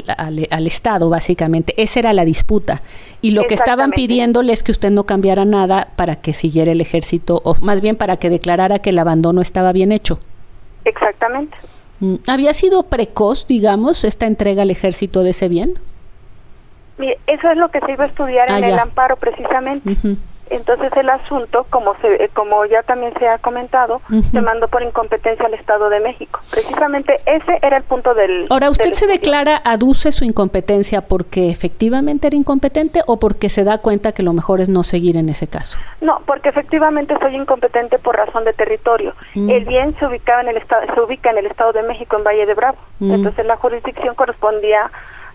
al Estado, básicamente? Esa era la disputa. Y lo que estaban pidiéndole es que usted no cambiara nada para que siguiera el ejército, o más bien para que declarara que el abandono estaba bien hecho. Exactamente. ¿Había sido precoz, digamos, esta entrega al ejército de ese bien? Mire, eso es lo que se iba a estudiar en el amparo precisamente. Entonces el asunto, como ya también se ha comentado, se mandó por incompetencia al Estado de México. Precisamente ese era el punto del... Ahora, ¿usted se declara, aduce su incompetencia porque efectivamente era incompetente o porque se da cuenta que lo mejor es no seguir en ese caso? No, porque efectivamente soy incompetente por razón de territorio. El bien se ubica en el Estado de México, en Valle de Bravo. Entonces la jurisdicción correspondía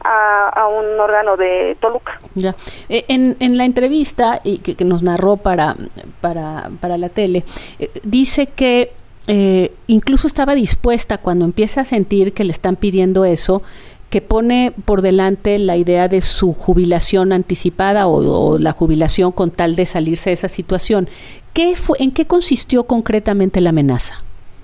a un órgano de Toluca. Ya. En la entrevista y que nos narró para la tele, dice que incluso estaba dispuesta, cuando empieza a sentir que le están pidiendo eso, que pone por delante la idea de su jubilación anticipada o la jubilación con tal de salirse de esa situación. ¿En qué consistió concretamente la amenaza?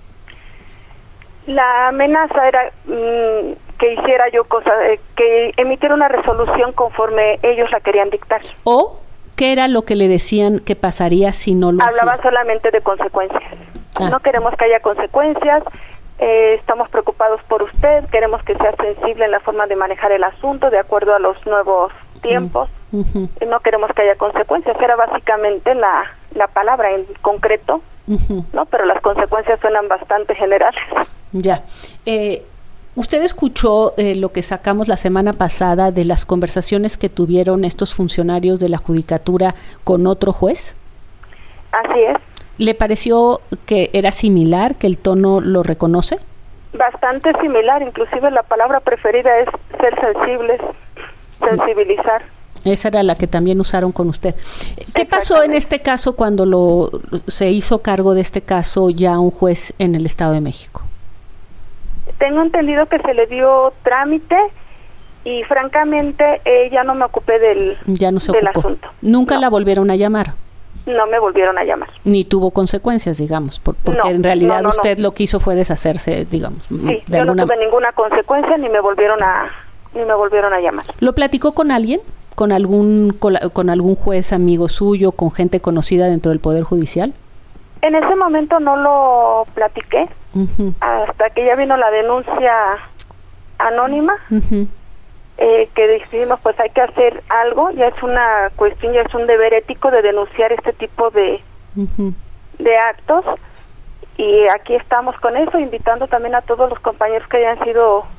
La amenaza era que hiciera yo cosas, que emitiera una resolución conforme ellos la querían dictar. ¿O qué era lo que le decían que pasaría si no lo hacía? Hablaba solamente de consecuencias. No queremos que haya consecuencias, estamos preocupados por usted, queremos que sea sensible en la forma de manejar el asunto de acuerdo a los nuevos tiempos. No queremos que haya consecuencias. Era básicamente la palabra en concreto, ¿no? Pero las consecuencias suenan bastante generales. Ya. ¿Usted escuchó lo que sacamos la semana pasada de las conversaciones que tuvieron estos funcionarios de la Judicatura con otro juez? Así es. ¿Le pareció que era similar, que el tono lo reconoce? Bastante similar, inclusive la palabra preferida es ser sensibles, sensibilizar. Esa era la que también usaron con usted. ¿Qué pasó en este caso cuando se hizo cargo de este caso ya un juez en el Estado de México? Tengo entendido que se le dio trámite y francamente ya no me ocupé del asunto. ¿Nunca la volvieron a llamar? No me volvieron a llamar. Ni tuvo consecuencias, digamos, porque en realidad usted lo que hizo fue deshacerse, digamos. Sí, yo no tuve ninguna consecuencia ni me volvieron a llamar. ¿Lo platicó con alguien? ¿Con algún juez amigo suyo, con gente conocida dentro del Poder Judicial? En ese momento no lo platiqué, hasta que ya vino la denuncia anónima, que decidimos pues hay que hacer algo, ya es una cuestión, ya es un deber ético de denunciar este tipo de actos, y aquí estamos con eso, invitando también a todos los compañeros que hayan sido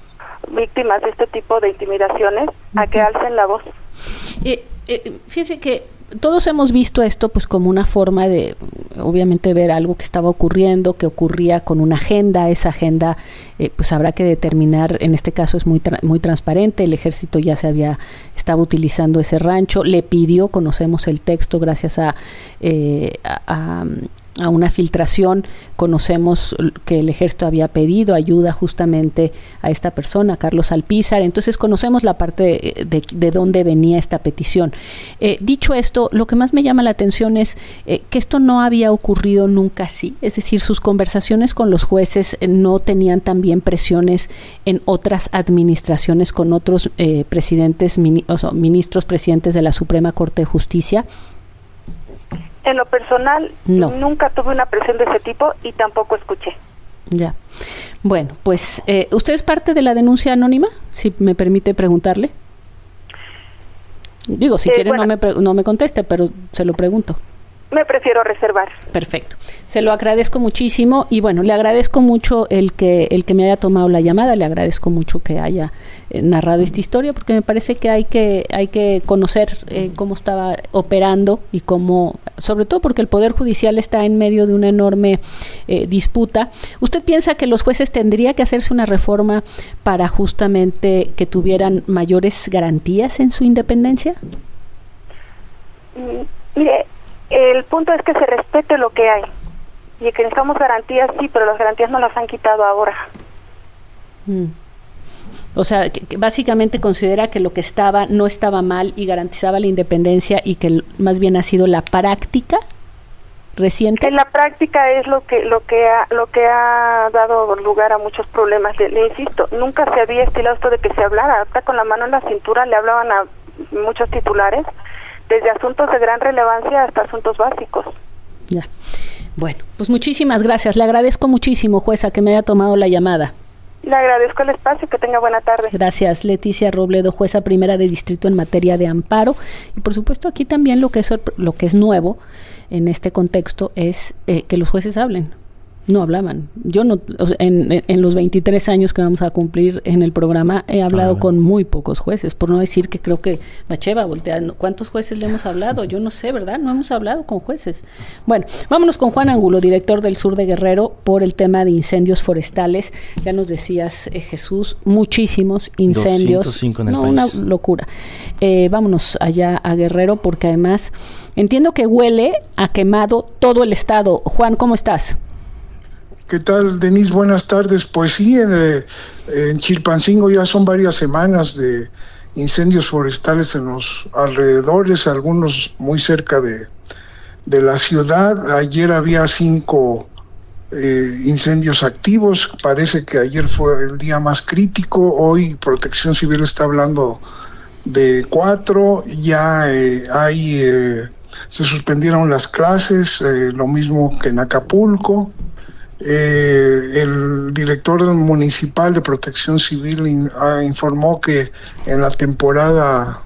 víctimas de este tipo de intimidaciones a que alcen la voz. Fíjense que todos hemos visto esto pues como una forma de, obviamente, ver algo que estaba ocurriendo, que ocurría con una agenda. Esa agenda pues habrá que determinar, en este caso es muy transparente, el ejército ya estaba utilizando ese rancho, le pidió, conocemos el texto gracias a una filtración, conocemos que el ejército había pedido ayuda justamente a esta persona, Carlos Alpizar, entonces conocemos la parte de dónde venía esta petición. Dicho esto, lo que más me llama la atención es que esto no había ocurrido nunca así, es decir, sus conversaciones con los jueces no tenían también presiones en otras administraciones con otros ministros presidentes de la Suprema Corte de Justicia. En lo personal, nunca tuve una presión de ese tipo y tampoco escuché. Ya. Bueno, pues, ¿usted es parte de la denuncia anónima? Si me permite preguntarle. Digo, si quiere bueno, no me conteste, pero se lo pregunto. Me prefiero reservar. Perfecto. Se lo agradezco muchísimo y bueno, le agradezco mucho el que me haya tomado la llamada, le agradezco mucho que haya narrado esta historia, porque me parece que hay que conocer cómo estaba operando y cómo, sobre todo porque el Poder Judicial está en medio de una enorme disputa. ¿Usted piensa que los jueces tendría que hacerse una reforma para justamente que tuvieran mayores garantías en su independencia? Mire, el punto es que se respete lo que hay y que necesitamos garantías, sí, pero las garantías no las han quitado ahora. O sea, que básicamente considera que lo que no estaba mal y garantizaba la independencia y que más bien ha sido la práctica reciente. En la práctica es lo que ha dado lugar a muchos problemas. Le insisto, nunca se había estilado esto de que se hablara. Hasta con la mano en la cintura le hablaban a muchos titulares, desde asuntos de gran relevancia hasta asuntos básicos. Ya. Bueno, pues muchísimas gracias. Le agradezco muchísimo, jueza, que me haya tomado la llamada. Le agradezco el espacio. Que tenga buena tarde. Gracias. Leticia Robledo, jueza primera de distrito en materia de amparo. Y por supuesto aquí también lo que es nuevo en este contexto es que los jueces hablen. No hablaban. Yo no, en los 23 años que vamos a cumplir en el programa he hablado con muy pocos jueces, por no decir que creo que Bacheva voltea. ¿Cuántos jueces le hemos hablado? Yo no sé, ¿verdad? No hemos hablado con jueces. Bueno, vámonos con Juan Angulo, director del Sur de Guerrero, por el tema de incendios forestales. Ya nos decías, Jesús, muchísimos incendios. 205 en el país. Una locura. Vámonos allá a Guerrero porque además entiendo que huele a quemado todo el estado. Juan, ¿cómo estás? ¿Qué tal, Denise? Buenas tardes. Pues sí, en Chilpancingo ya son varias semanas de incendios forestales en los alrededores, algunos muy cerca de la ciudad. Ayer había 5 incendios activos. Parece que ayer fue el día más crítico. Hoy Protección Civil está hablando de 4. Ya se suspendieron las clases, lo mismo que en Acapulco. El director municipal de Protección Civil informó que en la temporada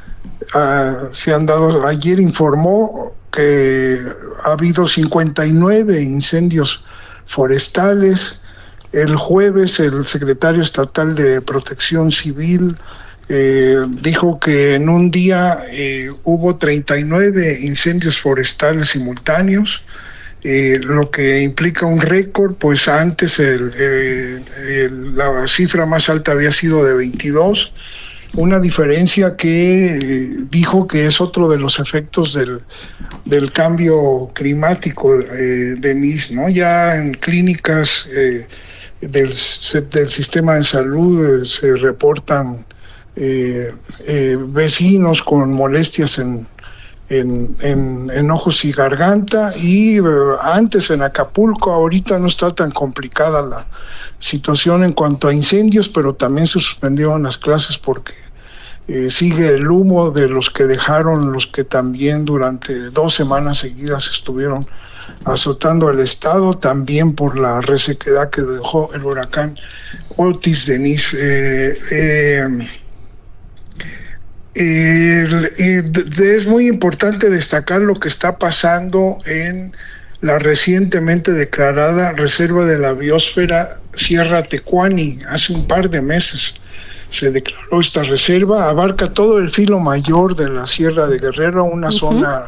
ayer informó que ha habido 59 incendios forestales. El jueves el secretario estatal de Protección Civil dijo que en un día hubo 39 incendios forestales simultáneos. Lo que implica un récord, pues antes la cifra más alta había sido de 22, una diferencia que dijo que es otro de los efectos del cambio climático, Denise, ¿no? Ya en clínicas del sistema de salud se reportan vecinos con molestias en ojos y garganta, y antes en Acapulco. Ahorita no está tan complicada la situación en cuanto a incendios, pero también se suspendieron las clases porque sigue el humo de los que también durante 2 semanas seguidas estuvieron azotando al estado, también por la resequedad que dejó el huracán Otis, Denise. Es muy importante destacar lo que está pasando en la recientemente declarada Reserva de la Biosfera Sierra Tecuani. Hace un par de meses se declaró esta reserva, abarca todo el filo mayor de la Sierra de Guerrero, una zona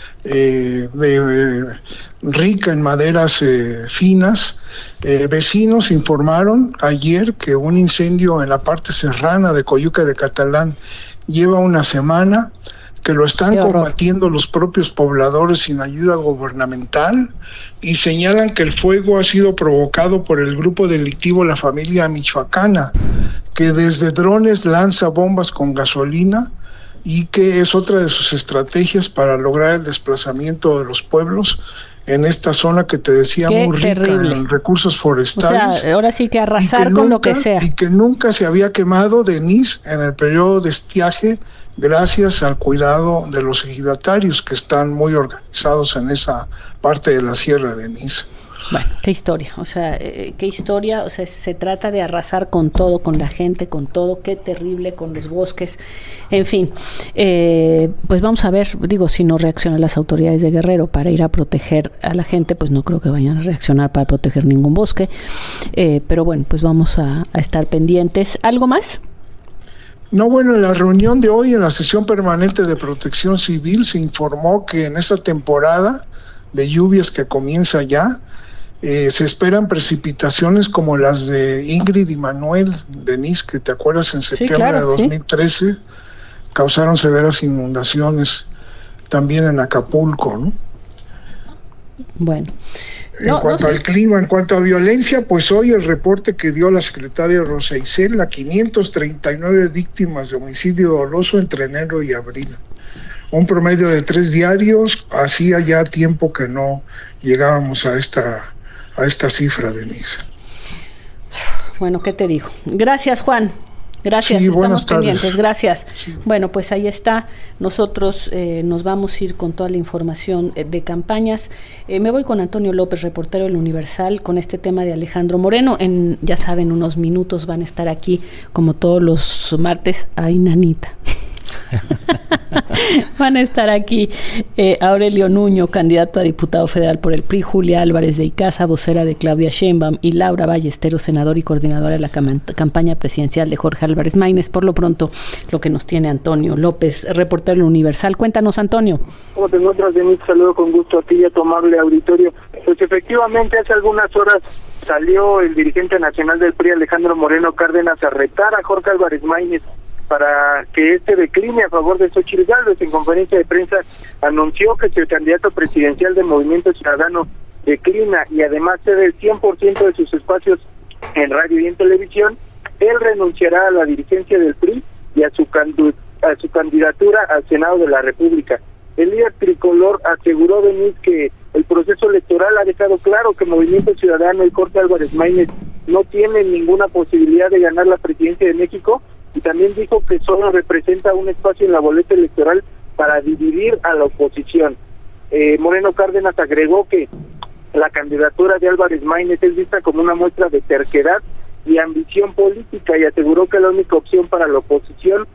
rica en maderas finas. Vecinos informaron ayer que un incendio en la parte serrana de Coyuca de Catalán lleva una semana, que lo están combatiendo los propios pobladores sin ayuda gubernamental, y señalan que el fuego ha sido provocado por el grupo delictivo La Familia Michoacana, que desde drones lanza bombas con gasolina y que es otra de sus estrategias para lograr el desplazamiento de los pueblos en esta zona que te decía muy rica en recursos forestales. O sea, ahora sí que arrasar con lo que sea. Y que nunca se había quemado, Denise, en el periodo de estiaje, gracias al cuidado de los ejidatarios que están muy organizados en esa parte de la sierra, Denise. Bueno, qué historia, se trata de arrasar con todo, con la gente, con todo, qué terrible, con los bosques, en fin, pues vamos a ver, si no reaccionan las autoridades de Guerrero para ir a proteger a la gente, pues no creo que vayan a reaccionar para proteger ningún bosque, pero bueno, pues vamos a estar pendientes. ¿Algo más? No, bueno, en la reunión de hoy, en la sesión permanente de Protección Civil, se informó que en esta temporada de lluvias que comienza ya, se esperan precipitaciones como las de Ingrid y Manuel, Denise, que te acuerdas en septiembre de 2013, causaron severas inundaciones también en Acapulco, ¿no? Bueno. En cuanto al clima, en cuanto a violencia, pues hoy el reporte que dio la secretaria Rosa Isela, 539 víctimas de homicidio doloso entre enero y abril. Un promedio de 3 diarios, hacía ya tiempo que no llegábamos a esta cifra, Denise. Bueno, ¿qué te digo? Gracias, Juan. Gracias, sí, estamos pendientes, gracias. Sí. Bueno, pues ahí está, nosotros nos vamos a ir con toda la información de campañas. Me voy con Antonio López, reportero del Universal, con este tema de Alejandro Moreno. Ya saben, unos minutos van a estar aquí, como todos los martes. ¡Ay, nanita! Van a estar aquí Aurelio Nuño, candidato a diputado federal por el PRI, Julia Álvarez de Icaza, vocera de Claudia Sheinbaum, y Laura Ballesteros, senador y coordinadora de la campaña presidencial de Jorge Álvarez Maínez. Por lo pronto, lo que nos tiene Antonio López, reportero del Universal. Cuéntanos, Antonio. ¿Cómo te encuentras, Denise? Saludo con gusto a ti y a tu amable auditorio. Pues efectivamente, hace algunas horas salió el dirigente nacional del PRI, Alejandro Moreno Cárdenas, a retar a Jorge Álvarez Maínez para que decline a favor de Xóchitl Gálvez. En conferencia de prensa anunció que si el candidato presidencial del Movimiento Ciudadano declina y además cede el 100% de sus espacios en radio y en televisión, él renunciará a la dirigencia del PRI y a su candidatura al Senado de la República. El líder tricolor aseguró, Denise, que el proceso electoral ha dejado claro que Movimiento Ciudadano y Jorge Álvarez Maínez no tienen ninguna posibilidad de ganar la presidencia de México, y también dijo que solo representa un espacio en la boleta electoral para dividir a la oposición. Moreno Cárdenas agregó que la candidatura de Álvarez Maínez es vista como una muestra de terquedad y ambición política, y aseguró que la única opción para la oposición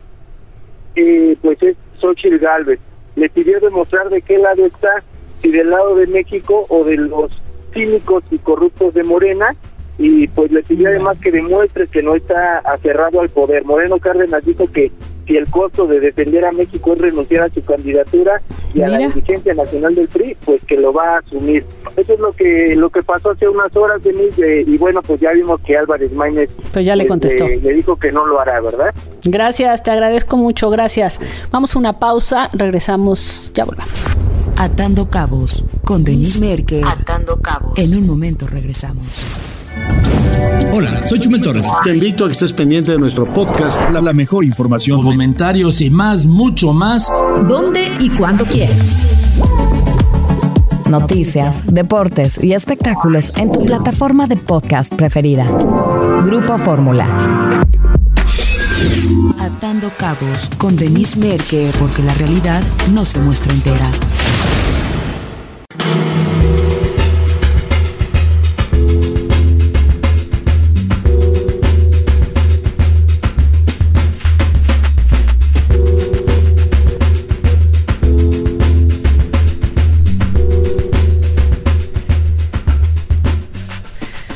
pues es Xóchitl Gálvez. Le pidió demostrar de qué lado está, si del lado de México o de los cínicos y corruptos de Morena, y pues le pidió además que demuestre que no está aferrado al poder. Moreno Cárdenas dijo que si el costo de defender a México es renunciar a su candidatura y a la dirigencia nacional del PRI, pues que lo va a asumir. Eso es lo que pasó hace unas horas, Denise, y bueno, pues ya vimos que Álvarez Maínez pues ya le contestó. Le dijo que no lo hará, ¿verdad? Gracias, te agradezco mucho, gracias. Vamos a una pausa, regresamos, ya volvamos. Atando Cabos, con Denise Merker. Atando Cabos. En un momento regresamos. Hola, soy Chumel Torres. Te invito a que estés pendiente de nuestro podcast. La mejor información, comentarios y más, mucho más. ¿Dónde y cuándo quieres? Noticias, deportes y espectáculos en tu plataforma de podcast preferida. Grupo Fórmula. Atando Cabos, con Denise Merker, porque la realidad no se muestra entera.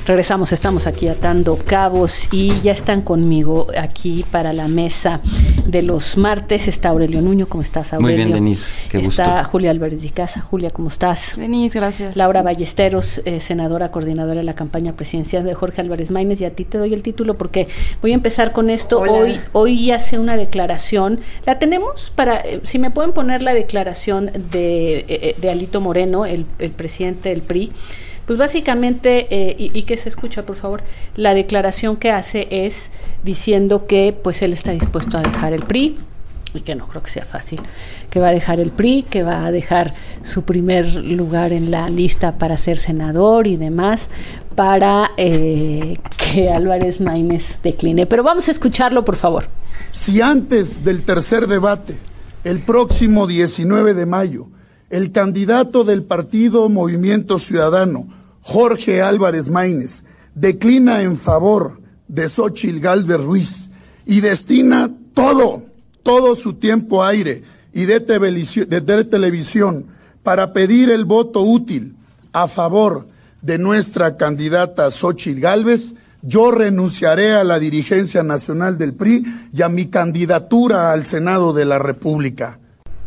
Regresamos, estamos aquí atando cabos y ya están conmigo aquí para la mesa de los martes. Está Aurelio Nuño, ¿cómo estás, Aurelio? Muy bien, Denise, qué gusto. Está Julia Álvarez de Casa. Julia, ¿cómo estás? Denise, gracias. Laura Ballesteros, senadora coordinadora de la campaña presidencial de Jorge Álvarez Maínez, y a ti te doy el título porque voy a empezar con esto. Hoy hace una declaración, la tenemos para, si me pueden poner la declaración de Alito Moreno, el presidente del PRI. Pues básicamente, y que se escucha, por favor, la declaración que hace es diciendo que pues él está dispuesto a dejar el PRI, y que no creo que sea fácil, que va a dejar el PRI, que va a dejar su primer lugar en la lista para ser senador y demás, para que Álvarez Maínez decline. Pero vamos a escucharlo, por favor. Si antes del tercer debate, el próximo 19 de mayo, el candidato del partido Movimiento Ciudadano, Jorge Álvarez Maínez, declina en favor de Xóchitl Gálvez Ruiz y destina todo su tiempo aire y de televisión para pedir el voto útil a favor de nuestra candidata Xóchitl Gálvez, yo renunciaré a la dirigencia nacional del PRI y a mi candidatura al Senado de la República.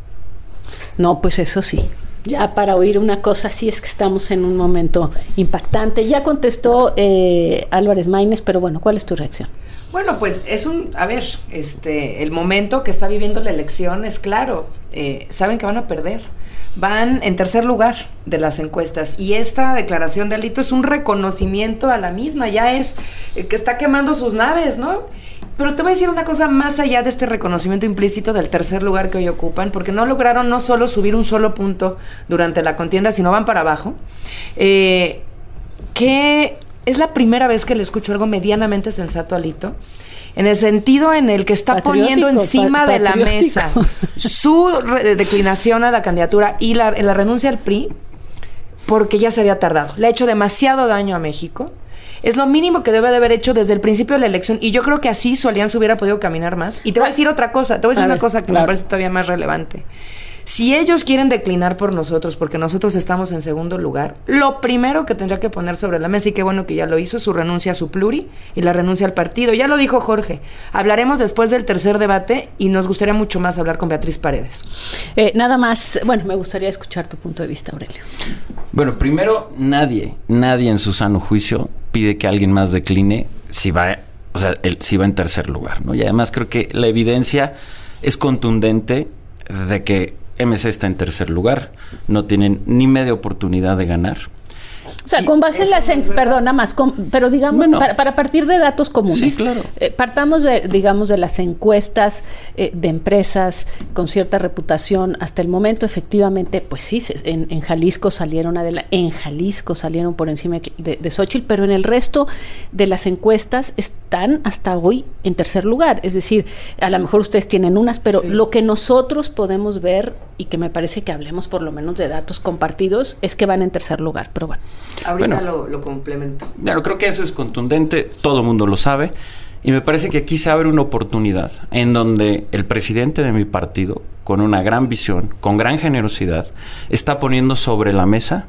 No, pues eso sí. Ya para oír una cosa así es que estamos en un momento impactante. Ya contestó Álvarez Maínez, pero bueno, ¿cuál es tu reacción? Bueno, pues el momento que está viviendo la elección es claro. Saben que van a perder. Van en tercer lugar de las encuestas y esta declaración de Alito es un reconocimiento a la misma, ya es que está quemando sus naves, ¿no? Pero te voy a decir una cosa más allá de este reconocimiento implícito del tercer lugar que hoy ocupan, porque no lograron no solo subir un solo punto durante la contienda, sino van para abajo, que es la primera vez que le escucho algo medianamente sensato a Alito, en el sentido en el que está poniendo encima de la mesa su declinación a la candidatura y la renuncia al PRI, porque ya se había tardado. Le ha hecho demasiado daño a México. Es lo mínimo que debe de haber hecho desde el principio de la elección, y yo creo que así su alianza hubiera podido caminar más. Y te voy a decir otra cosa, una cosa que me parece todavía más relevante. Si ellos quieren declinar por nosotros, porque nosotros estamos en segundo lugar, lo primero que tendría que poner sobre la mesa, y qué bueno que ya lo hizo, es su renuncia a su pluri y la renuncia al partido. Ya lo dijo Jorge, hablaremos después del tercer debate y nos gustaría mucho más hablar con Beatriz Paredes. Nada más, bueno, me gustaría escuchar tu punto de vista, Aurelio. Bueno, primero, nadie en su sano juicio pide que alguien más decline si va en tercer lugar, ¿no? Y además creo que la evidencia es contundente de que MC está en tercer lugar, no tienen ni media oportunidad de ganar. O sea, con base en las... Perdón, nada más, pero digamos, bueno, para partir de datos comunes. Sí, claro. Partamos de las encuestas de empresas con cierta reputación. Hasta el momento, efectivamente, pues sí, en Jalisco salieron por encima de Xóchitl, pero en el resto de las encuestas están hasta hoy en tercer lugar. Es decir, a lo mejor ustedes tienen unas, pero sí, lo que nosotros podemos ver, y que me parece que hablemos por lo menos de datos compartidos, es que van en tercer lugar, pero bueno. Ahorita lo complemento. Claro, creo que eso es contundente, todo el mundo lo sabe, y me parece que aquí se abre una oportunidad en donde el presidente de mi partido, con una gran visión, con gran generosidad, está poniendo sobre la mesa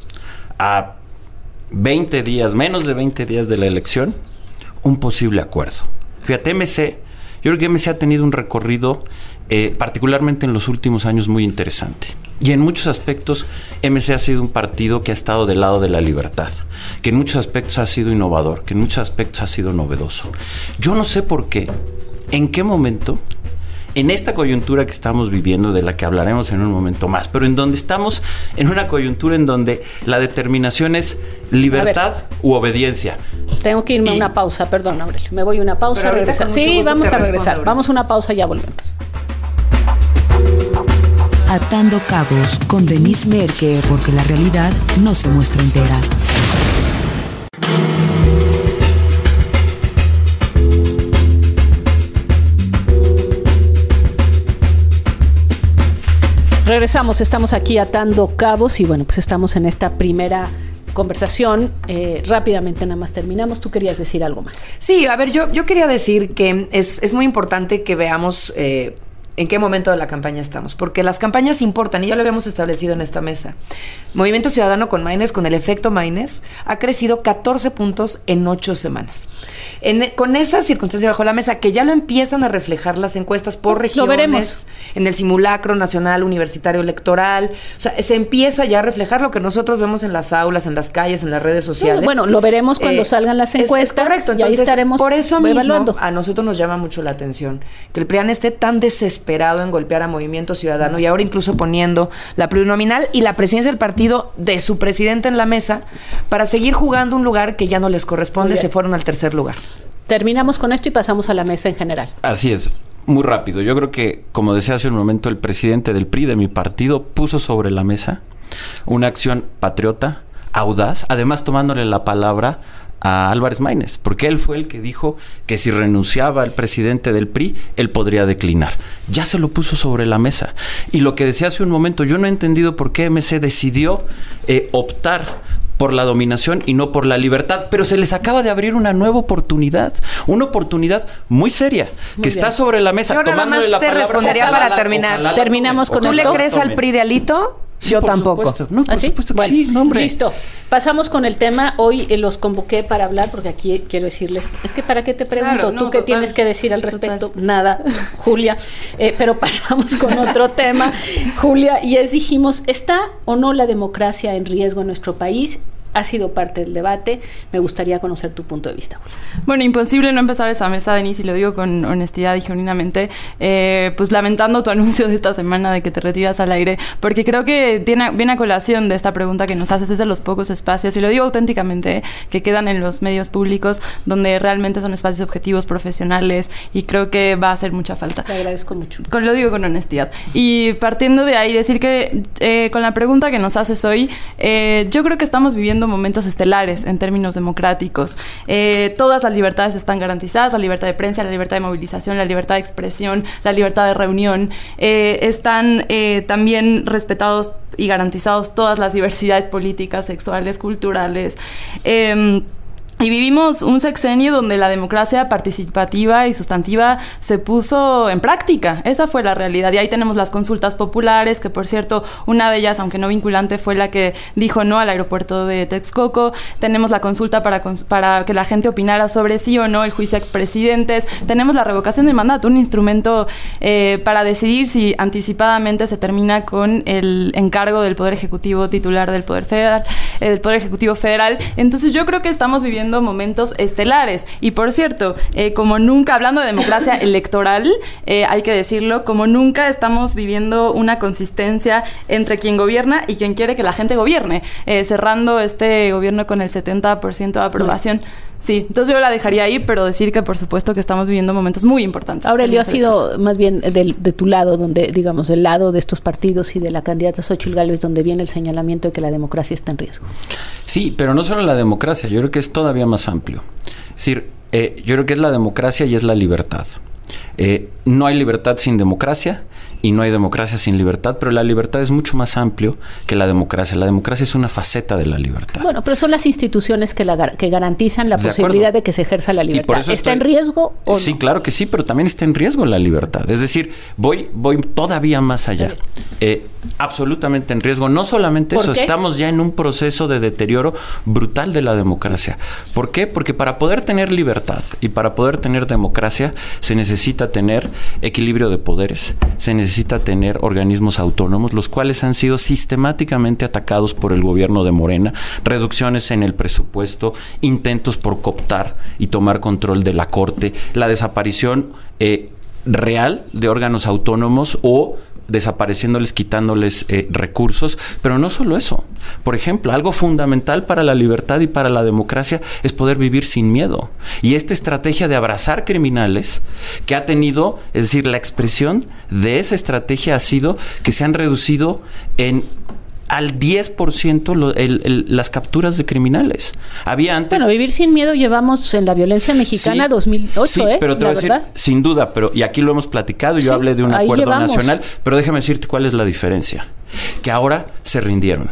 a 20 días, menos de 20 días de la elección, un posible acuerdo. Fíjate, yo creo que MC ha tenido un recorrido particularmente en los últimos años muy interesante. Y en muchos aspectos MC ha sido un partido que ha estado del lado de la libertad, que en muchos aspectos ha sido innovador, que en muchos aspectos ha sido novedoso. Yo no sé por qué, en qué momento, en esta coyuntura que estamos viviendo, de la que hablaremos en un momento más, pero en donde estamos en una coyuntura en donde la determinación es libertad u obediencia. Tengo que irme a una pausa, perdón, Aurelio, me voy a una pausa, regresar. Sí, vamos a regresar, vamos a una pausa y ya volvemos. Atando cabos con Denise Merker, porque la realidad no se muestra entera. Regresamos, estamos aquí atando cabos y bueno, pues estamos en esta primera conversación. Rápidamente nada más terminamos. ¿Tú querías decir algo más? Sí, a ver, yo quería decir que es muy importante que veamos en qué momento de la campaña estamos, porque las campañas importan, y ya lo habíamos establecido en esta mesa. Movimiento Ciudadano con Maínez, con el efecto Maínez, ha crecido 14 puntos en 8 semanas. Con esa circunstancia bajo la mesa, que ya lo empiezan a reflejar las encuestas por regiones, lo veremos en el simulacro nacional universitario electoral, o sea, se empieza ya a reflejar lo que nosotros vemos en las aulas, en las calles, en las redes sociales. Bueno, lo veremos cuando salgan las encuestas. Es correcto, entonces, y ahí estaremos por eso mismo, evaluando. a nosotros nos llama mucho la atención que el PRIAN esté tan desesperado en golpear a Movimiento Ciudadano y ahora incluso poniendo la plurinominal y la presidencia del partido de su presidente en la mesa para seguir jugando un lugar que ya no les corresponde. Se fueron al tercer lugar. Terminamos con esto y pasamos a la mesa en general. Así es. Muy rápido. Yo creo que, como decía hace un momento, el presidente del PRI, de mi partido, puso sobre la mesa una acción patriota, audaz, además tomándole la palabra a Álvarez Maínez, porque él fue el que dijo que si renunciaba el presidente del PRI, él podría declinar. Ya se lo puso sobre la mesa. Y lo que decía hace un momento, yo no he entendido por qué MC decidió optar por la dominación y no por la libertad, pero se les acaba de abrir una nueva oportunidad, una oportunidad muy seria, que está sobre la mesa. Yo nada más te respondería para terminar. Terminamos con esto. ¿Tú le crees al Tomen. PRI de Alito? Sí, yo por tampoco. Supuesto. No, por ¿Ah, sí? supuesto que Bueno, sí, no, hombre. Listo. Pasamos con el tema. Hoy los convoqué para hablar porque aquí quiero decirles, es que ¿para qué te pregunto? Claro, no, ¿Tú qué tienes que decir al respecto? Nada, Julia. Pero pasamos con otro tema, Julia, y dijimos, ¿está o no la democracia en riesgo en nuestro país? Ha sido parte del debate. Me gustaría conocer tu punto de vista, Julia. Bueno, imposible no empezar esta mesa, Denise, y lo digo con honestidad y genuinamente, pues lamentando tu anuncio de esta semana de que te retiras al aire, porque creo que viene a colación de esta pregunta que nos haces, es de los pocos espacios, y lo digo auténticamente, que quedan en los medios públicos, donde realmente son espacios objetivos, profesionales, y creo que va a hacer mucha falta. Te agradezco mucho. Lo digo con honestidad. Y partiendo de ahí, decir que con la pregunta que nos haces hoy, yo creo que estamos viviendo momentos estelares en términos democráticos. Todas las libertades están garantizadas, la libertad de prensa, la libertad de movilización, la libertad de expresión, la libertad de reunión. Están también respetados y garantizados todas las diversidades políticas, sexuales, culturales. Y vivimos un sexenio donde la democracia participativa y sustantiva se puso en práctica. Esa fue la realidad. Y ahí tenemos las consultas populares, que por cierto, una de ellas, aunque no vinculante, fue la que dijo no al aeropuerto de Texcoco. Tenemos la consulta para que la gente opinara sobre sí o no el juicio a expresidentes. Tenemos la revocación del mandato, un instrumento para decidir si anticipadamente se termina con el encargo del Poder Ejecutivo titular del Poder Federal, del Poder Ejecutivo Federal. Entonces yo creo que estamos viviendo momentos estelares. Y por cierto, como nunca, hablando de democracia electoral, hay que decirlo, como nunca estamos viviendo una consistencia entre quien gobierna y quien quiere que la gente gobierne, cerrando este gobierno con el 70% de aprobación. Sí, entonces yo la dejaría ahí, pero decir que por supuesto que estamos viviendo momentos muy importantes. Aurelio, ha sido más bien de tu lado, donde, digamos, del lado de estos partidos y de la candidata Xóchitl Gálvez, donde viene el señalamiento de que la democracia está en riesgo. Sí, pero no solo la democracia, yo creo que es todavía más amplio. Es decir, yo creo que es la democracia y es la libertad. No hay libertad sin democracia y no hay democracia sin libertad, pero la libertad es mucho más amplio que la democracia. La democracia es una faceta de la libertad. Bueno, pero son las instituciones que garantizan la posibilidad de que se ejerza la libertad. ¿Está en riesgo o no? Sí, claro que sí, pero también está en riesgo la libertad. Es decir, voy todavía más allá. Absolutamente en riesgo. No solamente eso, estamos ya en un proceso de deterioro brutal de la democracia. ¿Por qué? Porque para poder tener libertad y para poder tener democracia se necesita tener equilibrio de poderes, se necesita tener organismos autónomos, los cuales han sido sistemáticamente atacados por el gobierno de Morena, reducciones en el presupuesto, intentos por cooptar y tomar control de la Corte, la desaparición real de órganos autónomos o desapareciéndoles, quitándoles recursos, pero no solo eso. Por ejemplo, algo fundamental para la libertad y para la democracia es poder vivir sin miedo. Y esta estrategia de abrazar criminales que ha tenido, es decir, la expresión de esa estrategia ha sido que se han reducido al 10% las capturas de criminales. Había antes... Bueno, vivir sin miedo llevamos en la violencia mexicana 2008, sí, pero te voy a decir, sin duda, y aquí lo hemos platicado, yo hablé de un acuerdo nacional, pero déjame decirte cuál es la diferencia. Que ahora se rindieron.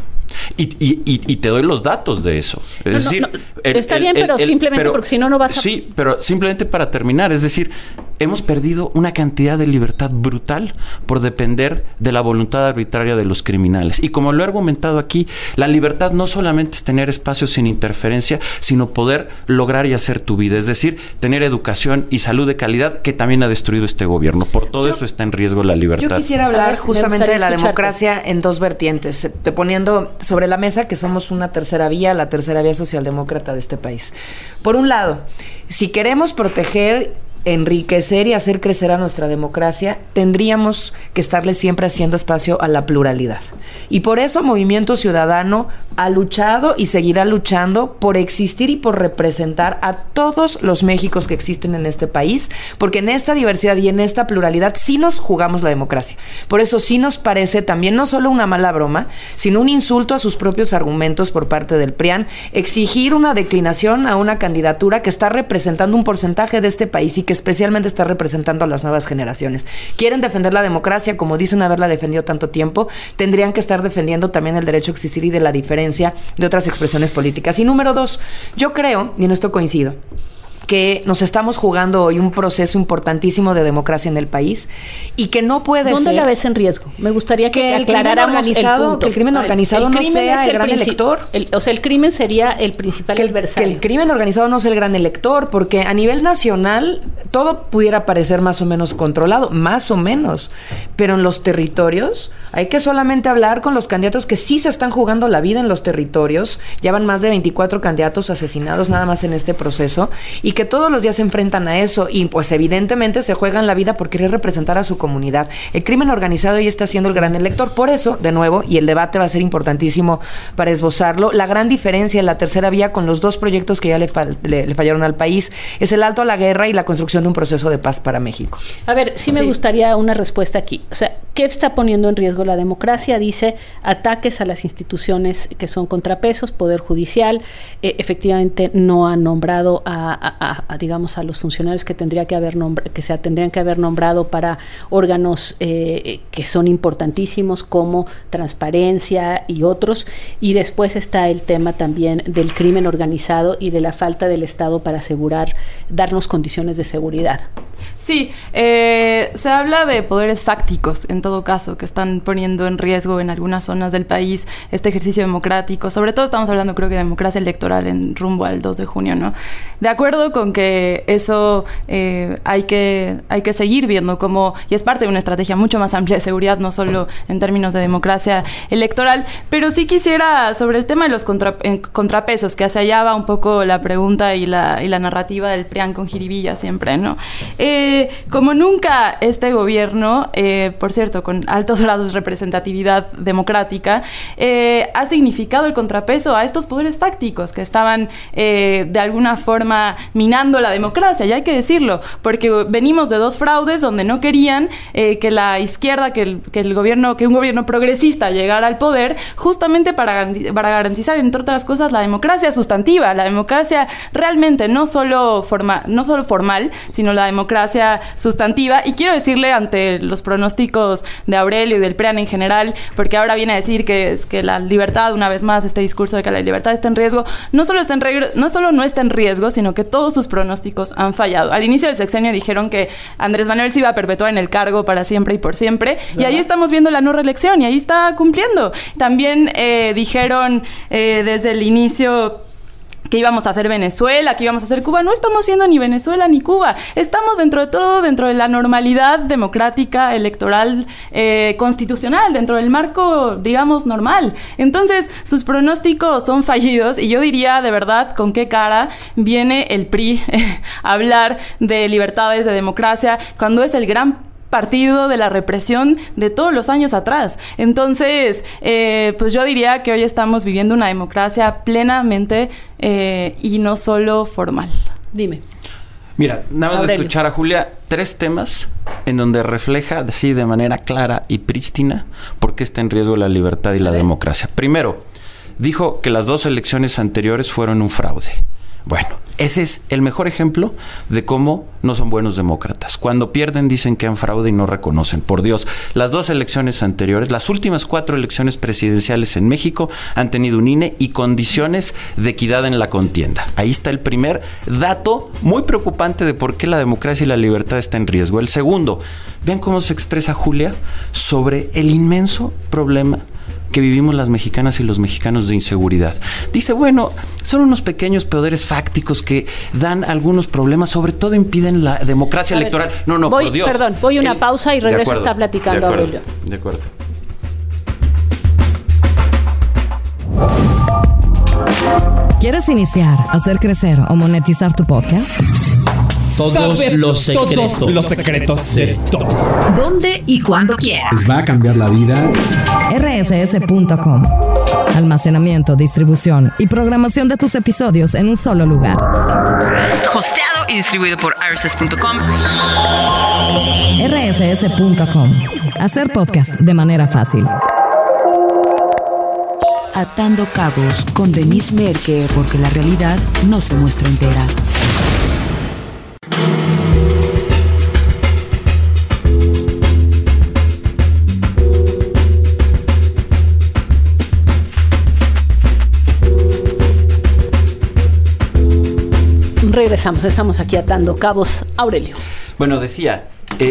Y te doy los datos de eso. Es decir, está bien, pero simplemente porque si no vas a... Sí, pero simplemente para terminar, es decir, hemos perdido una cantidad de libertad brutal por depender de la voluntad arbitraria de los criminales. Y como lo he argumentado aquí, la libertad no solamente es tener espacios sin interferencia, sino poder lograr y hacer tu vida. Es decir, tener educación y salud de calidad, que también ha destruido este gobierno. Por todo eso está en riesgo la libertad. Yo quisiera hablar justamente de la democracia en dos vertientes, poniendo sobre la mesa que somos una tercera vía, la tercera vía socialdemócrata de este país. Por un lado, si queremos proteger, enriquecer y hacer crecer a nuestra democracia, tendríamos que estarle siempre haciendo espacio a la pluralidad. Y por eso Movimiento Ciudadano ha luchado y seguirá luchando por existir y por representar a todos los Méxicos que existen en este país, porque en esta diversidad y en esta pluralidad sí nos jugamos la democracia. Por eso sí nos parece también no solo una mala broma, sino un insulto a sus propios argumentos por parte del PRIAN, exigir una declinación a una candidatura que está representando un porcentaje de este país y que especialmente está representando a las nuevas generaciones. Quieren defender la democracia, como dicen haberla defendido tanto tiempo, tendrían que estar defendiendo también el derecho a existir y de la diferencia de otras expresiones políticas. Y número dos, yo creo, y en esto coincido, que nos estamos jugando hoy un proceso importantísimo de democracia en el país y que no puede ser... ¿Dónde la ves en riesgo? Me gustaría que aclaráramos el punto. Que el crimen organizado no sea el gran elector. O sea, el crimen sería el principal adversario. Que el crimen organizado no sea el gran elector, porque a nivel nacional todo pudiera parecer más o menos controlado, más o menos, pero en los territorios hay que solamente hablar con los candidatos que sí se están jugando la vida en los territorios. Ya van más de 24 candidatos asesinados nada más en este proceso y que todos los días se enfrentan a eso y pues evidentemente se juegan la vida por querer representar a su comunidad. El crimen organizado ya está siendo el gran elector. Por eso, de nuevo, y el debate va a ser importantísimo para esbozarlo, la gran diferencia en la tercera vía con los dos proyectos que ya le fallaron al país es el alto a la guerra y la construcción de un proceso de paz para México. A ver, sí me gustaría una respuesta aquí. O sea, ¿qué está poniendo en riesgo la democracia? Dice ataques a las instituciones que son contrapesos, Poder Judicial, efectivamente no ha nombrado digamos a los funcionarios que tendrían que haber nombrado para órganos que son importantísimos como transparencia y otros, y después está el tema también del crimen organizado y de la falta del Estado para darnos condiciones de seguridad. Sí, se habla de poderes fácticos, en todo caso, que están poniendo en riesgo en algunas zonas del país este ejercicio democrático. Sobre todo estamos hablando, creo que, de democracia electoral en rumbo al 2 de junio, ¿no? De acuerdo con que eso hay que seguir viendo como, y es parte de una estrategia mucho más amplia de seguridad, no solo en términos de democracia electoral, pero sí quisiera, sobre el tema de los contrapesos, que hacia allá va un poco la pregunta y la narrativa del PRIAN con jiribilla siempre, ¿no? Como nunca este gobierno, por cierto, con altos grados de representatividad democrática, ha significado el contrapeso a estos poderes fácticos que estaban de alguna forma minando la democracia, ya hay que decirlo, porque venimos de dos fraudes donde no querían que la izquierda, que un gobierno progresista llegara al poder, justamente para garantizar, entre otras cosas, la democracia sustantiva, la democracia realmente no solo formal, sino la democracia sustantiva. Y quiero decirle, ante los pronósticos de Aurelio y del PRIAN en general, porque ahora viene a decir que la libertad, una vez más, este discurso de que la libertad está en riesgo, no solo no está en riesgo, sino que todos sus pronósticos han fallado. Al inicio del sexenio dijeron que Andrés Manuel se iba a perpetuar en el cargo para siempre y por siempre, y ahí estamos viendo la no reelección, y ahí está cumpliendo. También dijeron desde el inicio que íbamos a hacer Venezuela, que íbamos a hacer Cuba. No estamos siendo ni Venezuela ni Cuba. Estamos dentro de todo, dentro de la normalidad democrática, electoral, constitucional, dentro del marco, digamos, normal. Entonces, sus pronósticos son fallidos, y yo diría, de verdad, ¿con qué cara viene el PRI a hablar de libertades, de democracia, cuando es el gran partido de la represión de todos los años atrás? Entonces, pues yo diría que hoy estamos viviendo una democracia plenamente y no solo formal. Dime. Mira, nada más Aurelio. De escuchar a Julia, 3 temas en donde refleja así de manera clara y prístina por qué está en riesgo la libertad y la democracia. Primero, dijo que las 2 elecciones anteriores fueron un fraude. Bueno, ese es el mejor ejemplo de cómo no son buenos demócratas. Cuando pierden dicen que han fraude y no reconocen. Por Dios, las 2 elecciones anteriores, las últimas 4 elecciones presidenciales en México han tenido un INE y condiciones de equidad en la contienda. Ahí está el primer dato muy preocupante de por qué la democracia y la libertad está en riesgo. El segundo, vean cómo se expresa Julia sobre el inmenso problema que vivimos las mexicanas y los mexicanos de inseguridad. Dice, bueno, son unos pequeños poderes fácticos que dan algunos problemas, sobre todo impiden la democracia electoral. Por Dios. Perdón, voy a una pausa y regreso, está platicando Aurelio. De acuerdo. ¿Quieres iniciar, hacer crecer o monetizar tu podcast? Todos los secretos de todos. ¿Dónde y cuándo quieras? Les va a cambiar la vida. rss.com. Almacenamiento, distribución y programación de tus episodios en un solo lugar. Hosteado y distribuido por rss.com. rss.com. Hacer podcast de manera fácil. Atando Cabos con Denise Merker, porque la realidad no se muestra entera. Regresamos, estamos aquí atando cabos. Aurelio. Bueno, decía...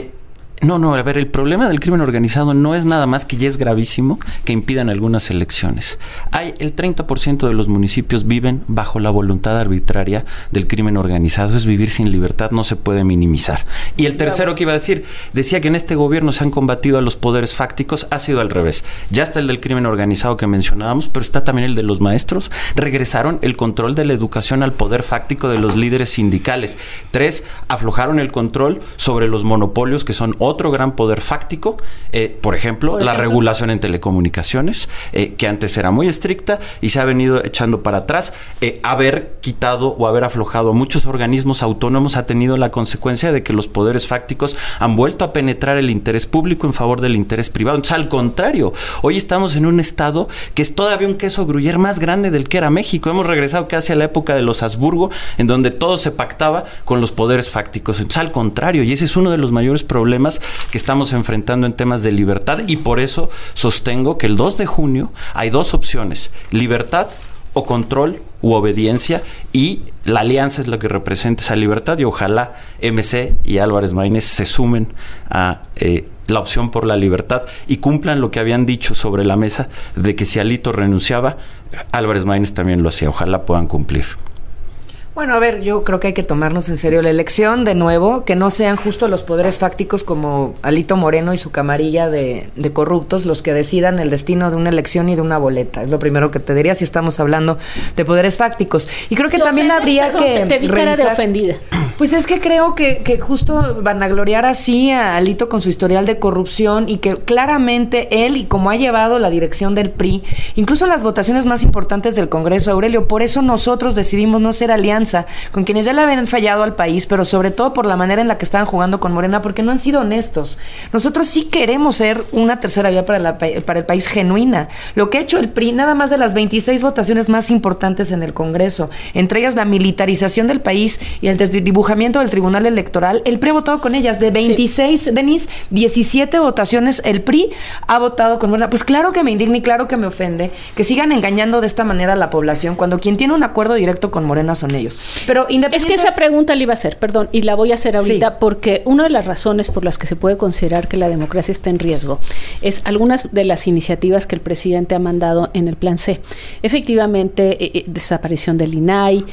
a ver, el problema del crimen organizado no es nada más que ya es gravísimo que impidan algunas elecciones. El 30% de los municipios viven bajo la voluntad arbitraria del crimen organizado. Es vivir sin libertad, no se puede minimizar. Y el tercero que iba a decir, decía que en este gobierno se han combatido a los poderes fácticos, ha sido al revés. Ya está el del crimen organizado que mencionábamos, pero está también el de los maestros. Regresaron el control de la educación al poder fáctico de los líderes sindicales. 3, aflojaron el control sobre los monopolios, que son otro gran poder fáctico, por ejemplo, la regulación en telecomunicaciones, que antes era muy estricta y se ha venido echando para atrás. Haber quitado o haber aflojado muchos organismos autónomos ha tenido la consecuencia de que los poderes fácticos han vuelto a penetrar el interés público en favor del interés privado. Entonces, al contrario, hoy estamos en un estado que es todavía un queso gruyère más grande del que era México. Hemos regresado casi a la época de los Habsburgo, en donde todo se pactaba con los poderes fácticos. Entonces, al contrario, y ese es uno de los mayores problemas que estamos enfrentando en temas de libertad, y por eso sostengo que el 2 de junio hay 2 opciones: libertad o control u obediencia, y la alianza es lo que representa esa libertad, y ojalá MC y Álvarez Maínez se sumen a la opción por la libertad y cumplan lo que habían dicho sobre la mesa de que si Alito renunciaba, Álvarez Maínez también lo hacía. Ojalá puedan cumplir. Bueno, a ver, yo creo que hay que tomarnos en serio la elección, de nuevo, que no sean justo los poderes fácticos como Alito Moreno y su camarilla de corruptos los que decidan el destino de una elección y de una boleta. Es lo primero que te diría si estamos hablando de poderes fácticos. Y creo que también habría que te vi cara de ofendida. Pues es que creo que justo vanagloriar así a Alito con su historial de corrupción, y que claramente él, y como ha llevado la dirección del PRI, incluso las votaciones más importantes del Congreso, Aurelio, por eso nosotros decidimos no ser alianza con quienes ya le habían fallado al país, pero sobre todo por la manera en la que estaban jugando con Morena, porque no han sido honestos. Nosotros sí queremos ser una tercera vía para el país genuina. Lo que ha hecho el PRI, nada más de las 26 votaciones más importantes en el Congreso, entre ellas la militarización del país y el desdibujamiento del Tribunal Electoral, el PRI ha votado con ellas. De 26, sí. Denise, 17 votaciones el PRI ha votado con Morena. Pues claro que me indigna y claro que me ofende que sigan engañando de esta manera a la población, cuando quien tiene un acuerdo directo con Morena son ellos. Pero es que esa pregunta la iba a hacer, perdón, y la voy a hacer ahorita, sí, porque una de las razones por las que se puede considerar que la democracia está en riesgo es algunas de las iniciativas que el presidente ha mandado en el Plan C. Efectivamente, desaparición del INAI,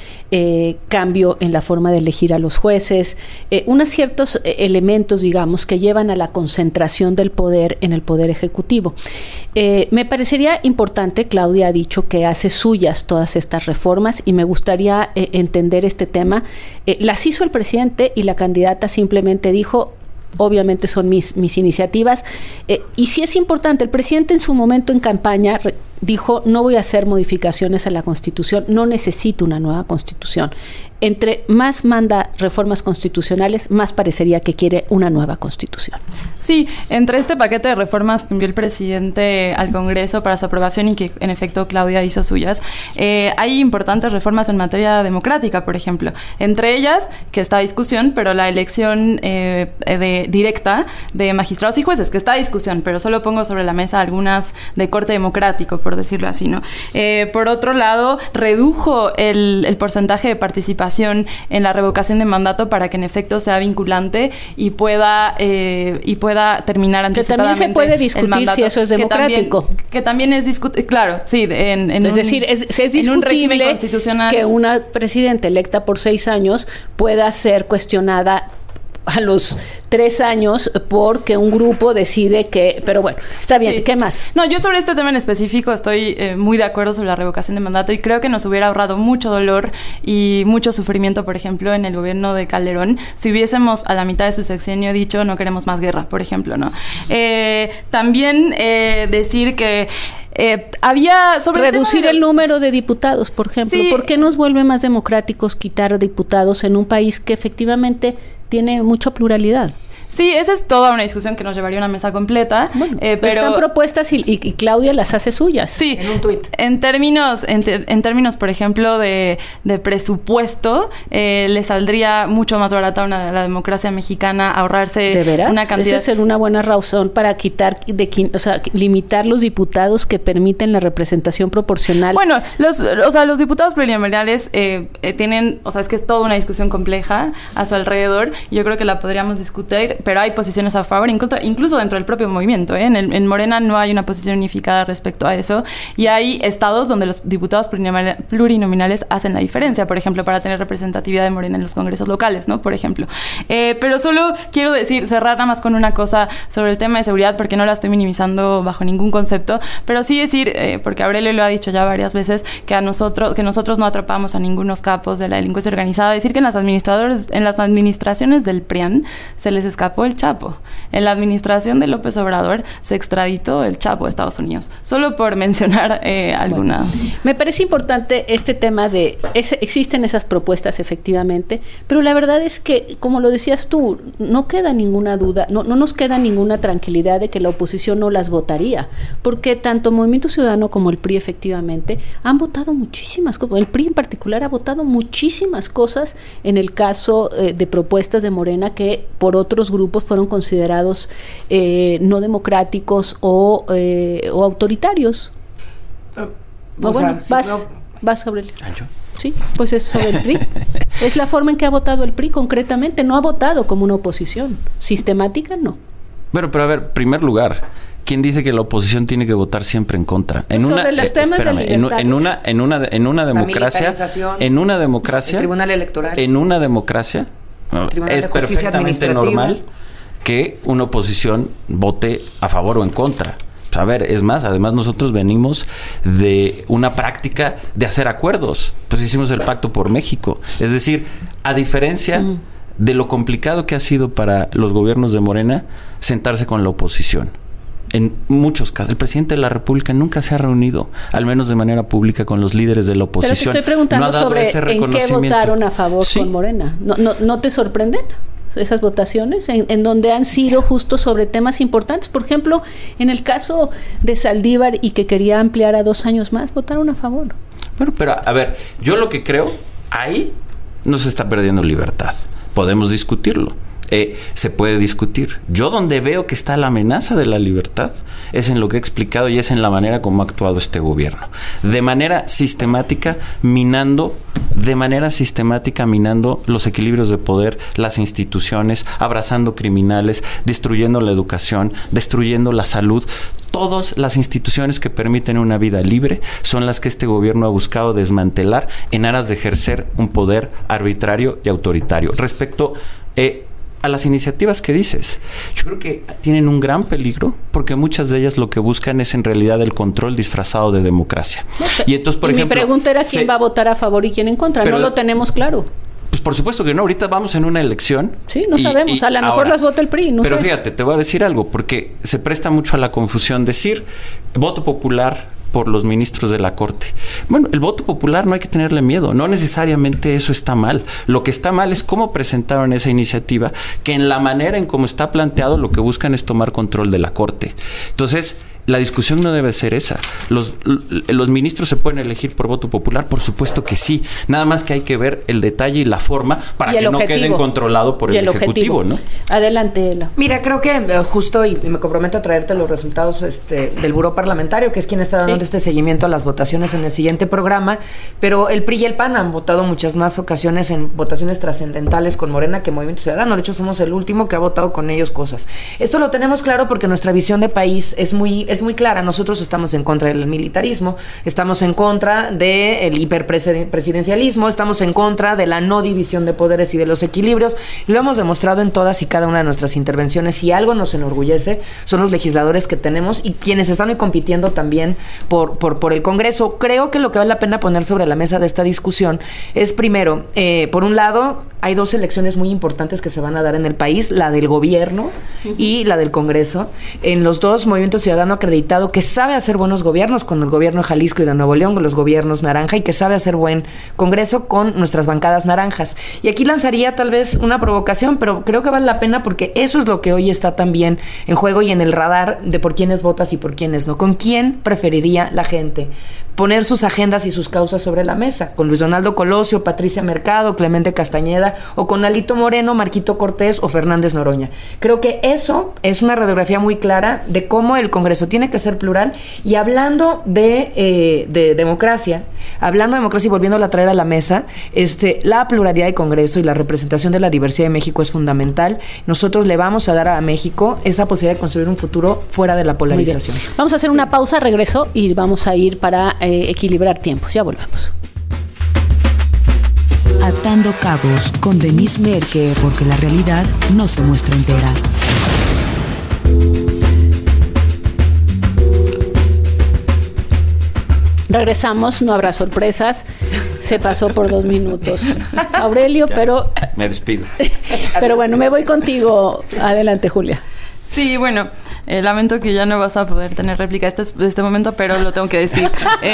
cambio en la forma de elegir a los jueces, unos ciertos elementos, digamos, que llevan a la concentración del poder en el Poder Ejecutivo. Me parecería importante, Claudia ha dicho que hace suyas todas estas reformas, y me gustaría entender este tema. Las hizo el presidente y la candidata simplemente dijo: obviamente son mis iniciativas, y sí es importante. El presidente en su momento en campaña, dijo, no voy a hacer modificaciones a la Constitución, no necesito una nueva Constitución. Entre más manda reformas constitucionales, más parecería que quiere una nueva Constitución. Sí, entre este paquete de reformas que envió el presidente al Congreso para su aprobación y que en efecto Claudia hizo suyas, hay importantes reformas en materia democrática, por ejemplo. Entre ellas, que está a discusión, pero la elección directa de magistrados y jueces, que está a discusión, pero solo pongo sobre la mesa algunas de corte democrático, por decirlo así, ¿no? Por otro lado, redujo el porcentaje de participación en la revocación de mandato para que en efecto sea vinculante y pueda terminar anticipadamente. Que también se puede discutir si eso es democrático. Que también es discutible, claro, sí. Es decir, es discutible que una presidenta electa por 6 años pueda ser cuestionada a los 3 años porque un grupo decide que... Pero bueno, está bien. Sí. ¿Qué más? No, yo sobre este tema en específico estoy muy de acuerdo sobre la revocación de mandato y creo que nos hubiera ahorrado mucho dolor y mucho sufrimiento, por ejemplo, en el gobierno de Calderón, si hubiésemos a la mitad de su sexenio dicho no queremos más guerra, por ejemplo, ¿no? También decir que había sobre reducir el número de diputados, por ejemplo. Sí. ¿Por qué nos vuelve más democráticos quitar diputados en un país que efectivamente tiene mucha pluralidad? Sí, esa es toda una discusión que nos llevaría a una mesa completa. Bueno, pero están propuestas y Claudia las hace suyas. Sí, en un tuit. En términos, por ejemplo, de presupuesto, le saldría mucho más barata a la democracia mexicana ahorrarse ¿de veras? Una cantidad. Esa es una buena razón para limitar los diputados que permiten la representación proporcional. Bueno, los diputados plurinominales tienen, es que es toda una discusión compleja a su alrededor. Yo creo que la podríamos discutir, pero hay posiciones a favor, incluso dentro del propio movimiento. En Morena no hay una posición unificada respecto a eso, y hay estados donde los diputados plurinominales hacen la diferencia, por ejemplo, para tener representatividad de Morena en los congresos locales, ¿no? Por ejemplo. Pero solo quiero cerrar nada más con una cosa sobre el tema de seguridad, porque no la estoy minimizando bajo ningún concepto, pero sí decir, porque Aurelio lo ha dicho ya varias veces, que nosotros no atrapamos a ningunos capos de la delincuencia organizada. Decir que en las administraciones del PRIAN se les escapó el Chapo. En la administración de López Obrador se extraditó el Chapo a Estados Unidos. Solo por mencionar alguna. Bueno, me parece importante este tema de... existen esas propuestas efectivamente, pero la verdad es que, como lo decías tú, no queda ninguna duda, no nos queda ninguna tranquilidad de que la oposición no las votaría, porque tanto Movimiento Ciudadano como el PRI efectivamente han votado muchísimas cosas. El PRI en particular ha votado muchísimas cosas en el caso de propuestas de Morena que por otros grupos fueron considerados no democráticos o autoritarios. Vas, Gabriel. Sí, pues es sobre el PRI. Es la forma en que ha votado el PRI concretamente. No ha votado como una oposición. Sistemática, no. Bueno, pero a ver, primer lugar, ¿quién dice que la oposición tiene que votar siempre en contra? En una democracia, el Tribunal Electoral. En una democracia es perfectamente normal que una oposición vote a favor o en contra. A ver, es más, además nosotros venimos de una práctica de hacer acuerdos. Pues hicimos el Pacto por México. Es decir, a diferencia de lo complicado que ha sido para los gobiernos de Morena sentarse con la oposición. En muchos casos, el presidente de la República nunca se ha reunido, al menos de manera pública, con los líderes de la oposición. Pero te estoy preguntando sobre en qué votaron a favor con Morena. ¿No te sorprenden esas votaciones en donde han sido justo sobre temas importantes? Por ejemplo, en el caso de Saldívar y que quería ampliar a 2 años más, votaron a favor. Bueno, pero a ver, yo lo que creo, ahí no se está perdiendo libertad. Podemos discutirlo. Se puede discutir. Yo donde veo que está la amenaza de la libertad es en lo que he explicado y es en la manera como ha actuado este gobierno. De manera sistemática minando los equilibrios de poder, las instituciones, abrazando criminales, destruyendo la educación, destruyendo la salud. Todas las instituciones que permiten una vida libre son las que este gobierno ha buscado desmantelar en aras de ejercer un poder arbitrario y autoritario. Respecto a las iniciativas que dices, yo creo que tienen un gran peligro porque muchas de ellas lo que buscan es en realidad el control disfrazado de democracia. Y entonces, por ejemplo, mi pregunta era quién va a votar a favor y quién en contra. No lo tenemos claro. Pues por supuesto que no. Ahorita vamos en una elección. Sí, no sabemos. A lo mejor las vota el PRI. Fíjate, te voy a decir algo, porque se presta mucho a la confusión decir voto popular por los ministros de la Corte. Bueno, el voto popular no hay que tenerle miedo, no necesariamente eso está mal. Lo que está mal es cómo presentaron esa iniciativa, que en la manera en cómo está planteado lo que buscan es tomar control de la Corte. Entonces, la discusión no debe ser esa. Los ministros se pueden elegir por voto popular, por supuesto que sí. Nada más que hay que ver el detalle y la forma para que no queden controlados por el Ejecutivo, ¿no? Adelante, Ela. Mira, creo que justo, y me comprometo a traerte los resultados del Buró Parlamentario, que es quien está dando este seguimiento a las votaciones en el siguiente programa, pero el PRI y el PAN han votado muchas más ocasiones en votaciones trascendentales con Morena que Movimiento Ciudadano. De hecho, somos el último que ha votado con ellos cosas. Esto lo tenemos claro porque nuestra visión de país es muy clara. Nosotros estamos en contra del militarismo, estamos en contra del hiperpresidencialismo, estamos en contra de la no división de poderes y de los equilibrios. Lo hemos demostrado en todas y cada una de nuestras intervenciones. Si algo nos enorgullece, son los legisladores que tenemos y quienes están hoy compitiendo también por el Congreso. Creo que lo que vale la pena poner sobre la mesa de esta discusión es, primero, por un lado, hay dos elecciones muy importantes que se van a dar en el país, la del gobierno y la del Congreso. En los dos, Movimiento Ciudadano ha acreditado que sabe hacer buenos gobiernos con el gobierno de Jalisco y de Nuevo León, con los gobiernos naranja, y que sabe hacer buen Congreso con nuestras bancadas naranjas. Y aquí lanzaría tal vez una provocación, pero creo que vale la pena porque eso es lo que hoy está también en juego y en el radar de por quiénes votas y por quiénes no. ¿Con quién preferiría la gente poner sus agendas y sus causas sobre la mesa? ¿Con Luis Donaldo Colosio, Patricia Mercado, Clemente Castañeda, o con Alito Moreno, Marquito Cortés o Fernández Noroña? Creo que eso es una radiografía muy clara de cómo el Congreso tiene que ser plural. Y hablando de democracia, y volviéndola a traer a la mesa, la pluralidad de Congreso y la representación de la diversidad de México es fundamental. Nosotros le vamos a dar a México esa posibilidad de construir un futuro fuera de la polarización. Vamos a hacer una pausa, regreso y vamos a ir para equilibrar tiempos. Ya volvemos. Atando cabos con Denise Merker, porque la realidad no se muestra entera. Regresamos, no habrá sorpresas. Se pasó por 2 minutos Aurelio, ya, pero... Me despido. Pero bueno, me voy contigo. Adelante, Julia. Sí, bueno, lamento que ya no vas a poder tener réplica de este momento, pero lo tengo que decir.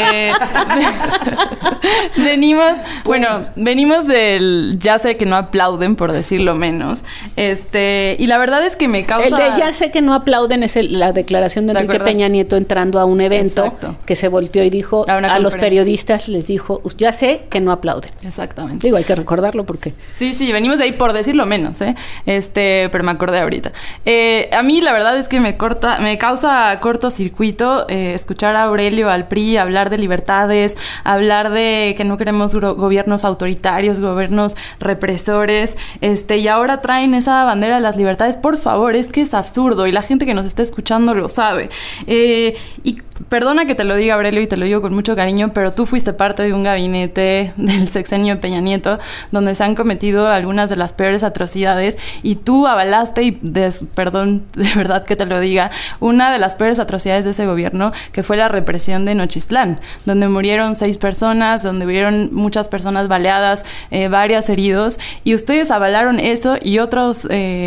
Venimos del ya sé que no aplauden, por decirlo menos. Y la verdad es que me causa... El de ya sé que no aplauden es la declaración de Enrique Peña Nieto entrando a un evento. Exacto. Que se volteó y dijo a los periodistas, les dijo, ya sé que no aplauden. Exactamente. Digo, hay que recordarlo porque... Sí, venimos de ahí por decirlo menos, pero me acordé ahorita. A mí la verdad es que me causa cortocircuito escuchar a Aurelio, al PRI, hablar de libertades, hablar de que no queremos gobiernos autoritarios, gobiernos represores, y ahora traen esa bandera de las libertades. Por favor, es que es absurdo y la gente que nos está escuchando lo sabe. Y perdona que te lo diga, Aurelio, y te lo digo con mucho cariño, pero tú fuiste parte de un gabinete del sexenio de Peña Nieto donde se han cometido algunas de las peores atrocidades y tú avalaste, y perdón, de verdad que te lo diga, una de las peores atrocidades de ese gobierno, que fue la represión de Nochistlán, donde murieron 6 personas, donde hubieron muchas personas baleadas, varios heridos, y ustedes avalaron eso y otros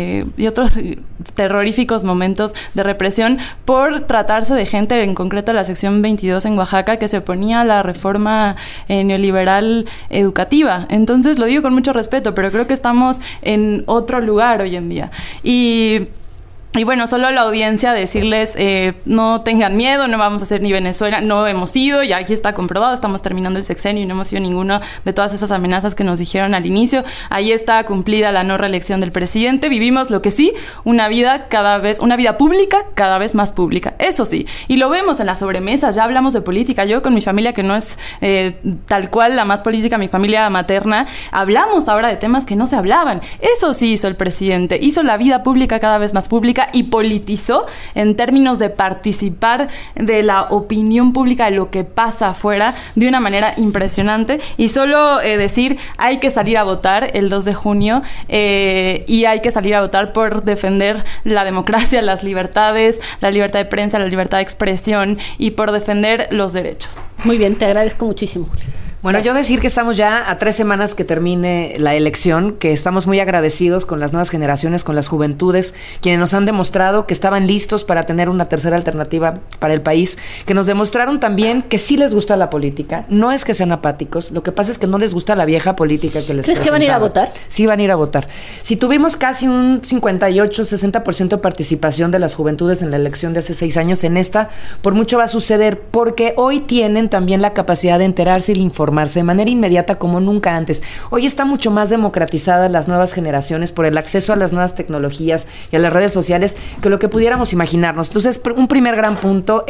terroríficos momentos de represión por tratarse de gente, en concreto la sección 22 en Oaxaca, que se oponía a la reforma neoliberal educativa. Entonces lo digo con mucho respeto, pero creo que estamos en otro lugar hoy en día. Y bueno, solo a la audiencia decirles, no tengan miedo, no vamos a ser ni Venezuela, no hemos ido, y aquí está comprobado, estamos terminando el sexenio y no hemos sido ninguno de todas esas amenazas que nos dijeron al inicio. Ahí está cumplida la no reelección del presidente. Vivimos lo que sí, una vida pública cada vez más pública, eso sí, y lo vemos en las sobremesas. Ya hablamos de política, yo con mi familia, que no es tal cual la más política, mi familia materna, hablamos ahora de temas que no se hablaban. Eso sí hizo el presidente, hizo la vida pública cada vez más pública y politizó en términos de participar de la opinión pública, de lo que pasa afuera, de una manera impresionante. Y solo decir, hay que salir a votar el 2 de junio y hay que salir a votar por defender la democracia, las libertades, la libertad de prensa, la libertad de expresión y por defender los derechos. Muy bien, te agradezco muchísimo, Julia. Bueno, yo decir que estamos ya a 3 semanas que termine la elección, que estamos muy agradecidos con las nuevas generaciones, con las juventudes, quienes nos han demostrado que estaban listos para tener una tercera alternativa para el país, que nos demostraron también que sí les gusta la política, no es que sean apáticos, lo que pasa es que no les gusta la vieja política que les ¿Crees que van a ir a votar? Sí, van a ir a votar. Si tuvimos casi un 58-60% de participación de las juventudes en la elección de hace 6 años, en esta, por mucho va a suceder, porque hoy tienen también la capacidad de enterarse y de informarse de manera inmediata como nunca antes. Hoy está mucho más democratizadas las nuevas generaciones por el acceso a las nuevas tecnologías y a las redes sociales que lo que pudiéramos imaginarnos. Entonces, un primer gran punto,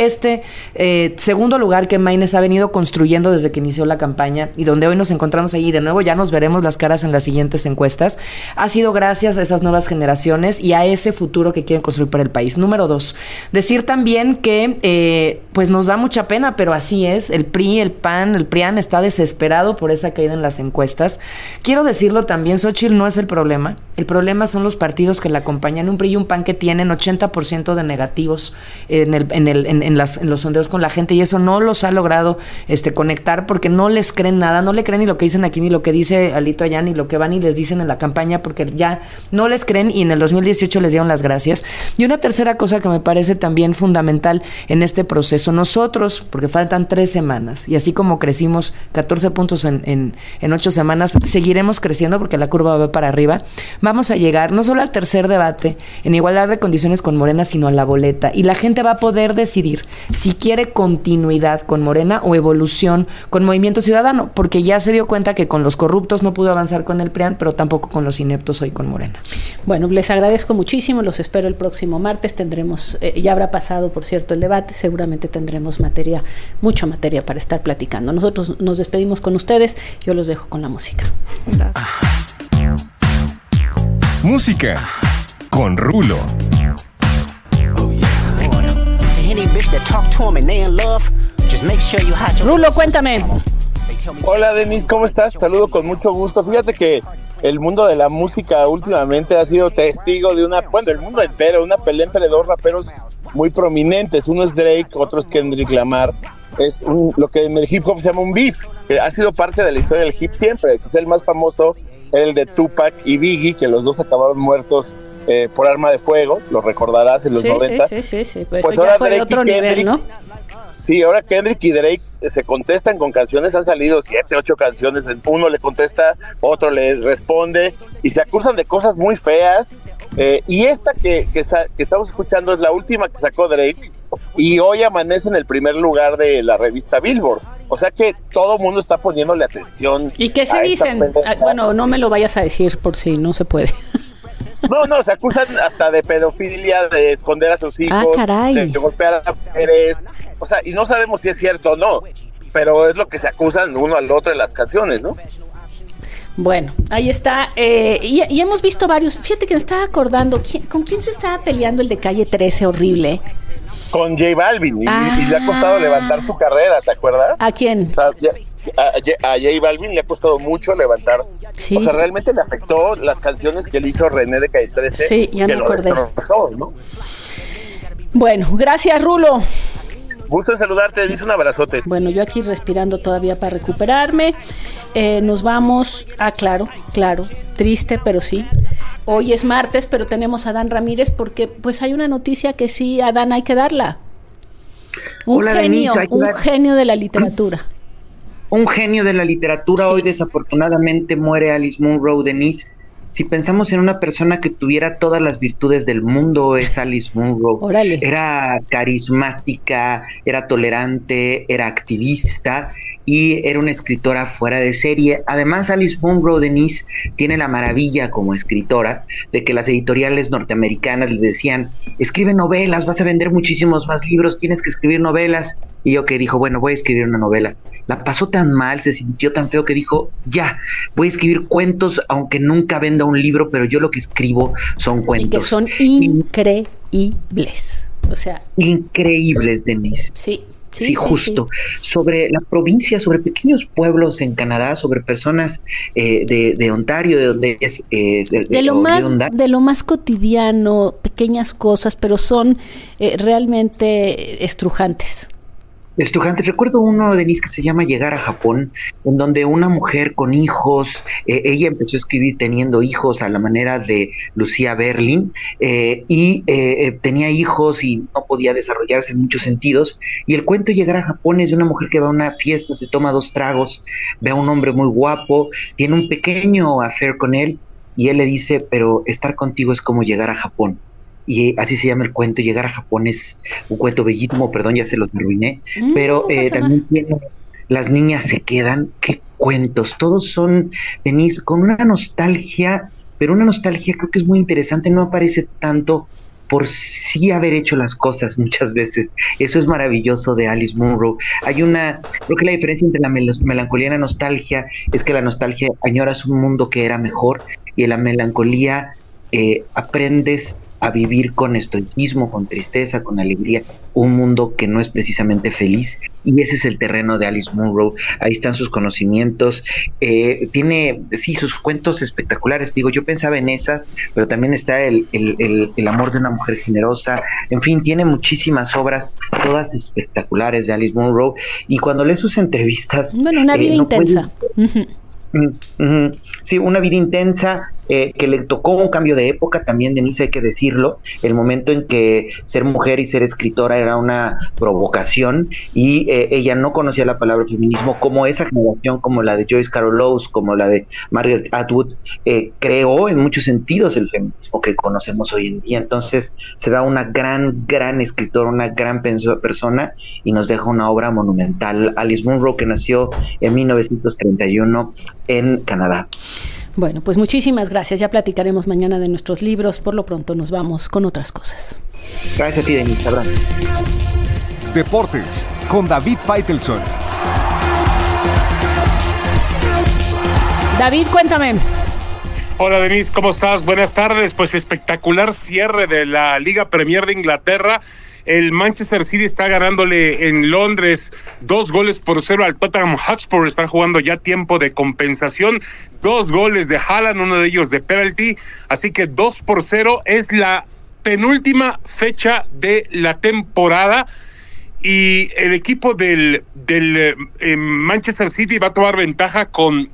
segundo lugar que Maynes ha venido construyendo desde que inició la campaña y donde hoy nos encontramos ahí, de nuevo ya nos veremos las caras en las siguientes encuestas, ha sido gracias a esas nuevas generaciones y a ese futuro que quieren construir para el país. Número 2, decir también que pues nos da mucha pena, pero así es, el PRI, el PAN, el PRIAN está desesperado por esa caída en las encuestas. Quiero decirlo también, Xóchitl no es el problema son los partidos que la acompañan, un PRI y un PAN que tienen 80% de negativos en los sondeos con la gente, y eso no los ha logrado conectar porque no les creen nada, no le creen ni lo que dicen aquí, ni lo que dice Alito allá, ni lo que van y les dicen en la campaña, porque ya no les creen, y en el 2018 les dieron las gracias. Y una tercera cosa que me parece también fundamental en este proceso, nosotros, porque faltan 3 semanas, y así como crecimos 14 puntos en 8 semanas, seguiremos creciendo porque la curva va para arriba. Vamos a llegar no solo al tercer debate en igualdad de condiciones con Morena, sino a la boleta, y la gente va a poder decidir si quiere continuidad con Morena o evolución con Movimiento Ciudadano, porque ya se dio cuenta que con los corruptos no pudo avanzar con el PRIAN, pero tampoco con los ineptos hoy con Morena. Bueno, les agradezco muchísimo, los espero el próximo martes, tendremos, ya habrá pasado por cierto el debate, seguramente tendremos mucha materia para estar platicando. Nosotros nos despedimos con ustedes, yo los dejo con la música. Gracias. Música con Rulo. Rulo, cuéntame. Hola Denise, ¿cómo estás? Saludo con mucho gusto. Fíjate que el mundo de la música últimamente ha sido testigo de el mundo entero, una pelea entre 2 raperos muy prominentes. Uno es Drake, otro es Kendrick Lamar. Es lo que en el hip hop se llama un beef, que ha sido parte de la historia del hip siempre. Es el más famoso, era el de Tupac y Biggie, que los dos acabaron muertos por arma de fuego, lo recordarás en los 90. Sí. Pues ahora fue de otro nivel, ¿no? Sí, ahora Kendrick y Drake se contestan con canciones, han salido 7, 8 canciones, uno le contesta, otro le responde, y se acusan de cosas muy feas, y esta que estamos escuchando es la última que sacó Drake, y hoy amanece en el primer lugar de la revista Billboard. O sea que todo el mundo está poniéndole atención. ¿Y qué se dicen? Bueno, no me lo vayas a decir por si no se puede. No, se acusan hasta de pedofilia, de esconder a sus hijos, de golpear a mujeres. O sea, y no sabemos si es cierto o no, pero es lo que se acusan uno al otro en las canciones, ¿no? Bueno, ahí está. Y hemos visto varios. Fíjate que me estaba acordando, ¿con quién se estaba peleando el de Calle 13? Horrible. Con J Balvin, y le ha costado levantar su carrera, ¿te acuerdas? ¿A quién? A J Balvin le ha costado mucho levantar. Sí. O sea, realmente le afectó las canciones que él hizo René de Calle 13. Sí, ya me acordé. ¿No? Bueno, gracias, Rulo. Gusto en saludarte, dice un abrazote. Bueno, yo aquí respirando todavía para recuperarme. Nos vamos claro, triste, pero sí. Hoy es martes, pero tenemos a Adán Ramírez porque pues hay una noticia que sí, Adán, hay que darla. Un genio de la literatura. Un genio de la literatura. Sí. Hoy desafortunadamente muere Alice Munro, Denise. Si pensamos en una persona que tuviera todas las virtudes del mundo, es Alice Munro. Órale. Era carismática, era tolerante, era activista y era una escritora fuera de serie. Además, Alice Munro, Denise, tiene la maravilla como escritora de que las editoriales norteamericanas le decían, escribe novelas, vas a vender muchísimos más libros, tienes que escribir novelas. Y yo que dijo, bueno, voy a escribir una novela. La pasó tan mal, se sintió tan feo que dijo, ya, voy a escribir cuentos, aunque nunca venda un libro, pero yo lo que escribo son cuentos. Y que son increíbles. O sea, increíbles, Denise. Sí, justo. Sobre la provincia, sobre pequeños pueblos en Canadá, sobre personas de Ontario, de donde es de lo más cotidiano, pequeñas cosas, pero son realmente estrujantes. Estrujante. Recuerdo uno, Denise, que se llama Llegar a Japón, en donde una mujer con hijos, ella empezó a escribir teniendo hijos a la manera de Lucía Berlin, y tenía hijos y no podía desarrollarse en muchos sentidos, y el cuento Llegar a Japón es de una mujer que va a una fiesta, se toma 2 tragos, ve a un hombre muy guapo, tiene un pequeño affair con él, y él le dice, pero estar contigo es como llegar a Japón. Y así se llama el cuento. Llegar a Japón es un cuento bellísimo, perdón, ya se los arruiné, pero también tiene Las niñas se quedan. Qué cuentos, todos son, Denise, con una nostalgia, pero una nostalgia creo que es muy interesante, no aparece tanto por sí haber hecho las cosas muchas veces. Eso es maravilloso de Alice Munro. Creo que la diferencia entre la melancolía y la nostalgia es que la nostalgia añoras un mundo que era mejor, y en la melancolía aprendes a vivir con estoicismo, con tristeza, con alegría, un mundo que no es precisamente feliz, y ese es el terreno de Alice Munro. Ahí están sus conocimientos, tiene, sí, sus cuentos espectaculares. Digo, yo pensaba en esas, pero también está el amor de una mujer generosa. En fin, tiene muchísimas obras, todas espectaculares de Alice Munro, y cuando lees sus entrevistas... Bueno, una vida intensa. Sí, una vida intensa, que le tocó un cambio de época también, Denise, hay que decirlo, el momento en que ser mujer y ser escritora era una provocación, y ella no conocía la palabra feminismo, como esa generación, como la de Joyce Carol Oates, como la de Margaret Atwood, creó en muchos sentidos el feminismo que conocemos hoy en día. Entonces se da una gran escritora, una gran persona, y nos deja una obra monumental. Alice Munro, que nació en 1931 en Canadá. Bueno, pues muchísimas gracias. Ya platicaremos mañana de nuestros libros. Por lo pronto nos vamos con otras cosas. Gracias a ti, Denise. Abrazo. Deportes con David Faitelson. David, cuéntame. Hola, Denise, ¿cómo estás? Buenas tardes. Pues espectacular cierre de la Liga Premier de Inglaterra. El Manchester City está ganándole en Londres 2-0 al Tottenham Hotspur. Están jugando ya tiempo de compensación. 2 goles de Haaland, uno de ellos de penalti. Así que 2-0 es la penúltima fecha de la temporada. Y el equipo del Manchester City va a tomar ventaja con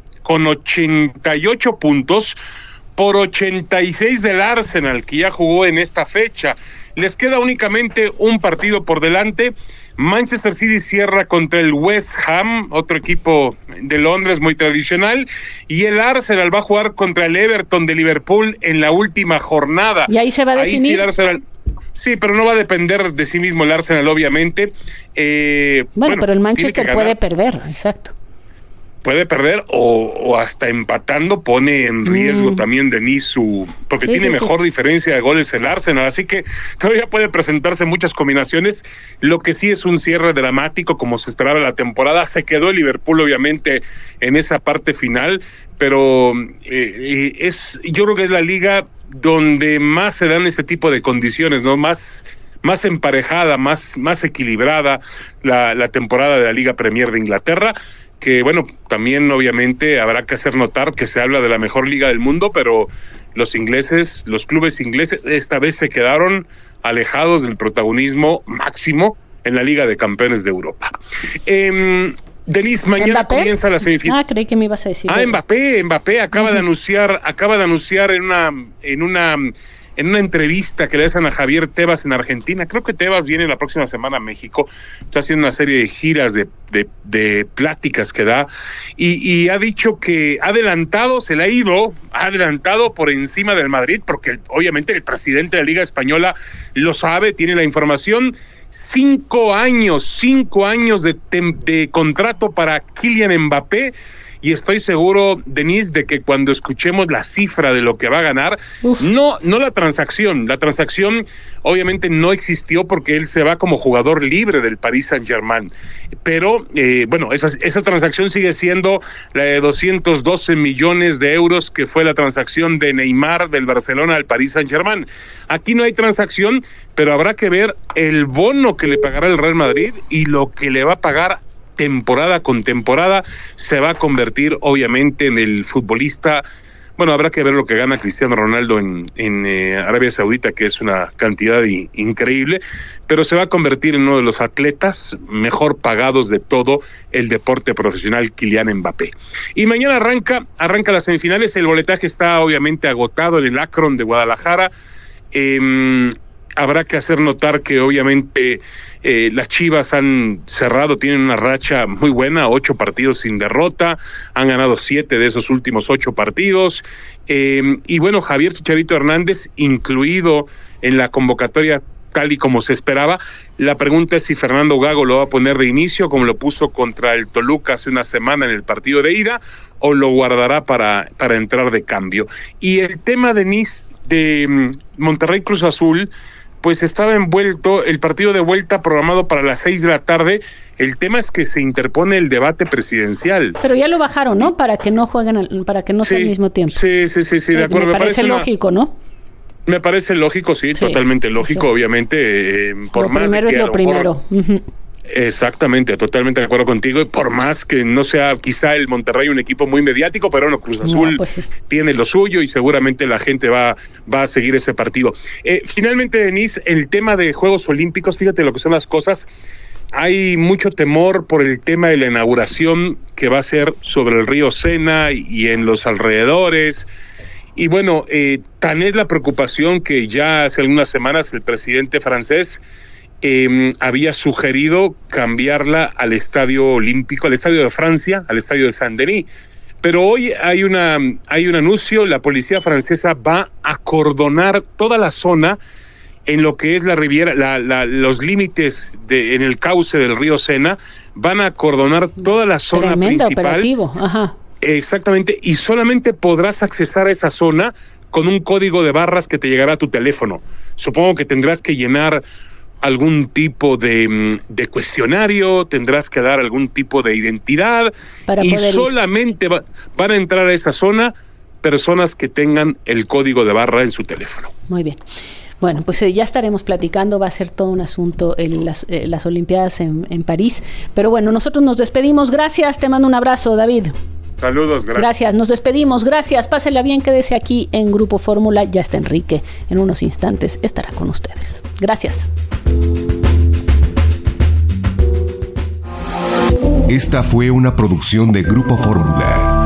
88 puntos por 86 del Arsenal, que ya jugó en esta fecha. Les queda únicamente un partido por delante. Manchester City cierra contra el West Ham, otro equipo de Londres muy tradicional, y el Arsenal va a jugar contra el Everton de Liverpool en la última jornada. ¿Y ahí se va a definir? Sí, el Arsenal, sí, pero no va a depender de sí mismo el Arsenal, obviamente. Bueno, pero el Manchester puede perder, exacto. Puede perder o hasta empatando pone en riesgo también Denise porque tiene mejor diferencia de goles el Arsenal, así que todavía puede presentarse muchas combinaciones. Lo que sí es un cierre dramático como se esperaba la temporada. Se quedó el Liverpool obviamente en esa parte final, pero yo creo que es la liga donde más se dan este tipo de condiciones, ¿no? Más emparejada, más equilibrada la temporada de la Liga Premier de Inglaterra, que bueno, también obviamente habrá que hacer notar que se habla de la mejor liga del mundo, pero los clubes ingleses esta vez se quedaron alejados del protagonismo máximo en la Liga de Campeones de Europa. Denise, mañana ¿Mbappé? Comienza la semifinal. Creí que me ibas a decir. Mbappé acaba de anunciar en una entrevista que le hacen a Javier Tebas en Argentina. Creo que Tebas viene la próxima semana a México. Está haciendo una serie de giras de pláticas que da. Y ha dicho que ha adelantado por encima del Madrid, porque obviamente el presidente de la Liga Española lo sabe, tiene la información. 5 años de contrato para Kylian Mbappé. Y estoy seguro, Denise, de que cuando escuchemos la cifra de lo que va a ganar, no la transacción obviamente no existió porque él se va como jugador libre del Paris Saint-Germain, pero bueno, esa transacción sigue siendo la de 212 millones de euros que fue la transacción de Neymar del Barcelona al Paris Saint-Germain. Aquí no hay transacción, pero habrá que ver el bono que le pagará el Real Madrid y lo que le va a pagar temporada con temporada. Se va a convertir obviamente en el futbolista Bueno, habrá que ver lo que gana Cristiano Ronaldo en Arabia Saudita, que es una cantidad increíble, pero se va a convertir en uno de los atletas mejor pagados de todo el deporte profesional, Kylian Mbappé. Y mañana arranca las semifinales. El boletaje está obviamente agotado en el Akron de Guadalajara. Habrá que hacer notar que obviamente las Chivas han cerrado, tienen una racha muy buena, 8 partidos sin derrota, han ganado 7 de esos últimos 8 partidos, y bueno, Javier Chicharito Hernández incluido en la convocatoria tal y como se esperaba. La pregunta es si Fernando Gago lo va a poner de inicio, como lo puso contra el Toluca hace una semana en el partido de ida, o lo guardará para entrar de cambio. Y el tema de Monterrey Cruz Azul, pues estaba envuelto el partido de vuelta programado para las 6 de la tarde. El tema es que se interpone el debate presidencial. Pero ya lo bajaron, ¿no? Para que no jueguen, para que no sea al mismo tiempo. Sí, de acuerdo. Me parece lógico, ¿no? Me parece lógico, sí, totalmente lógico, obviamente. Por lo más primero de que es lo primero. Exactamente, totalmente de acuerdo contigo, y por más que no sea quizá el Monterrey un equipo muy mediático, pero bueno, Cruz Azul tiene lo suyo y seguramente la gente va a seguir ese partido. Finalmente, Denise, el tema de Juegos Olímpicos, fíjate lo que son las cosas. Hay mucho temor por el tema de la inauguración que va a ser sobre el río Sena y en los alrededores. Y bueno, tan es la preocupación que ya hace algunas semanas el presidente francés había sugerido cambiarla al Estadio Olímpico, al Estadio de Francia, al Estadio de Saint-Denis. Pero hoy hay un anuncio. La policía francesa va a acordonar toda la zona en lo que es la Riviera, los límites en el cauce del río Sena. Van a acordonar toda la zona principal. Operativo. Ajá. Exactamente, y solamente podrás accesar a esa zona con un código de barras que te llegará a tu teléfono. Supongo que tendrás que llenar algún tipo de cuestionario, tendrás que dar algún tipo de identidad y solamente van a entrar a esa zona personas que tengan el código de barra en su teléfono. Muy bien. Bueno, pues ya estaremos platicando, va a ser todo un asunto las Olimpiadas en París, pero bueno, nosotros nos despedimos. Gracias, te mando un abrazo, David. Saludos, gracias. Gracias, nos despedimos, gracias, pásela bien, quédese aquí en Grupo Fórmula, ya está Enrique, en unos instantes estará con ustedes. Gracias. Esta fue una producción de Grupo Fórmula.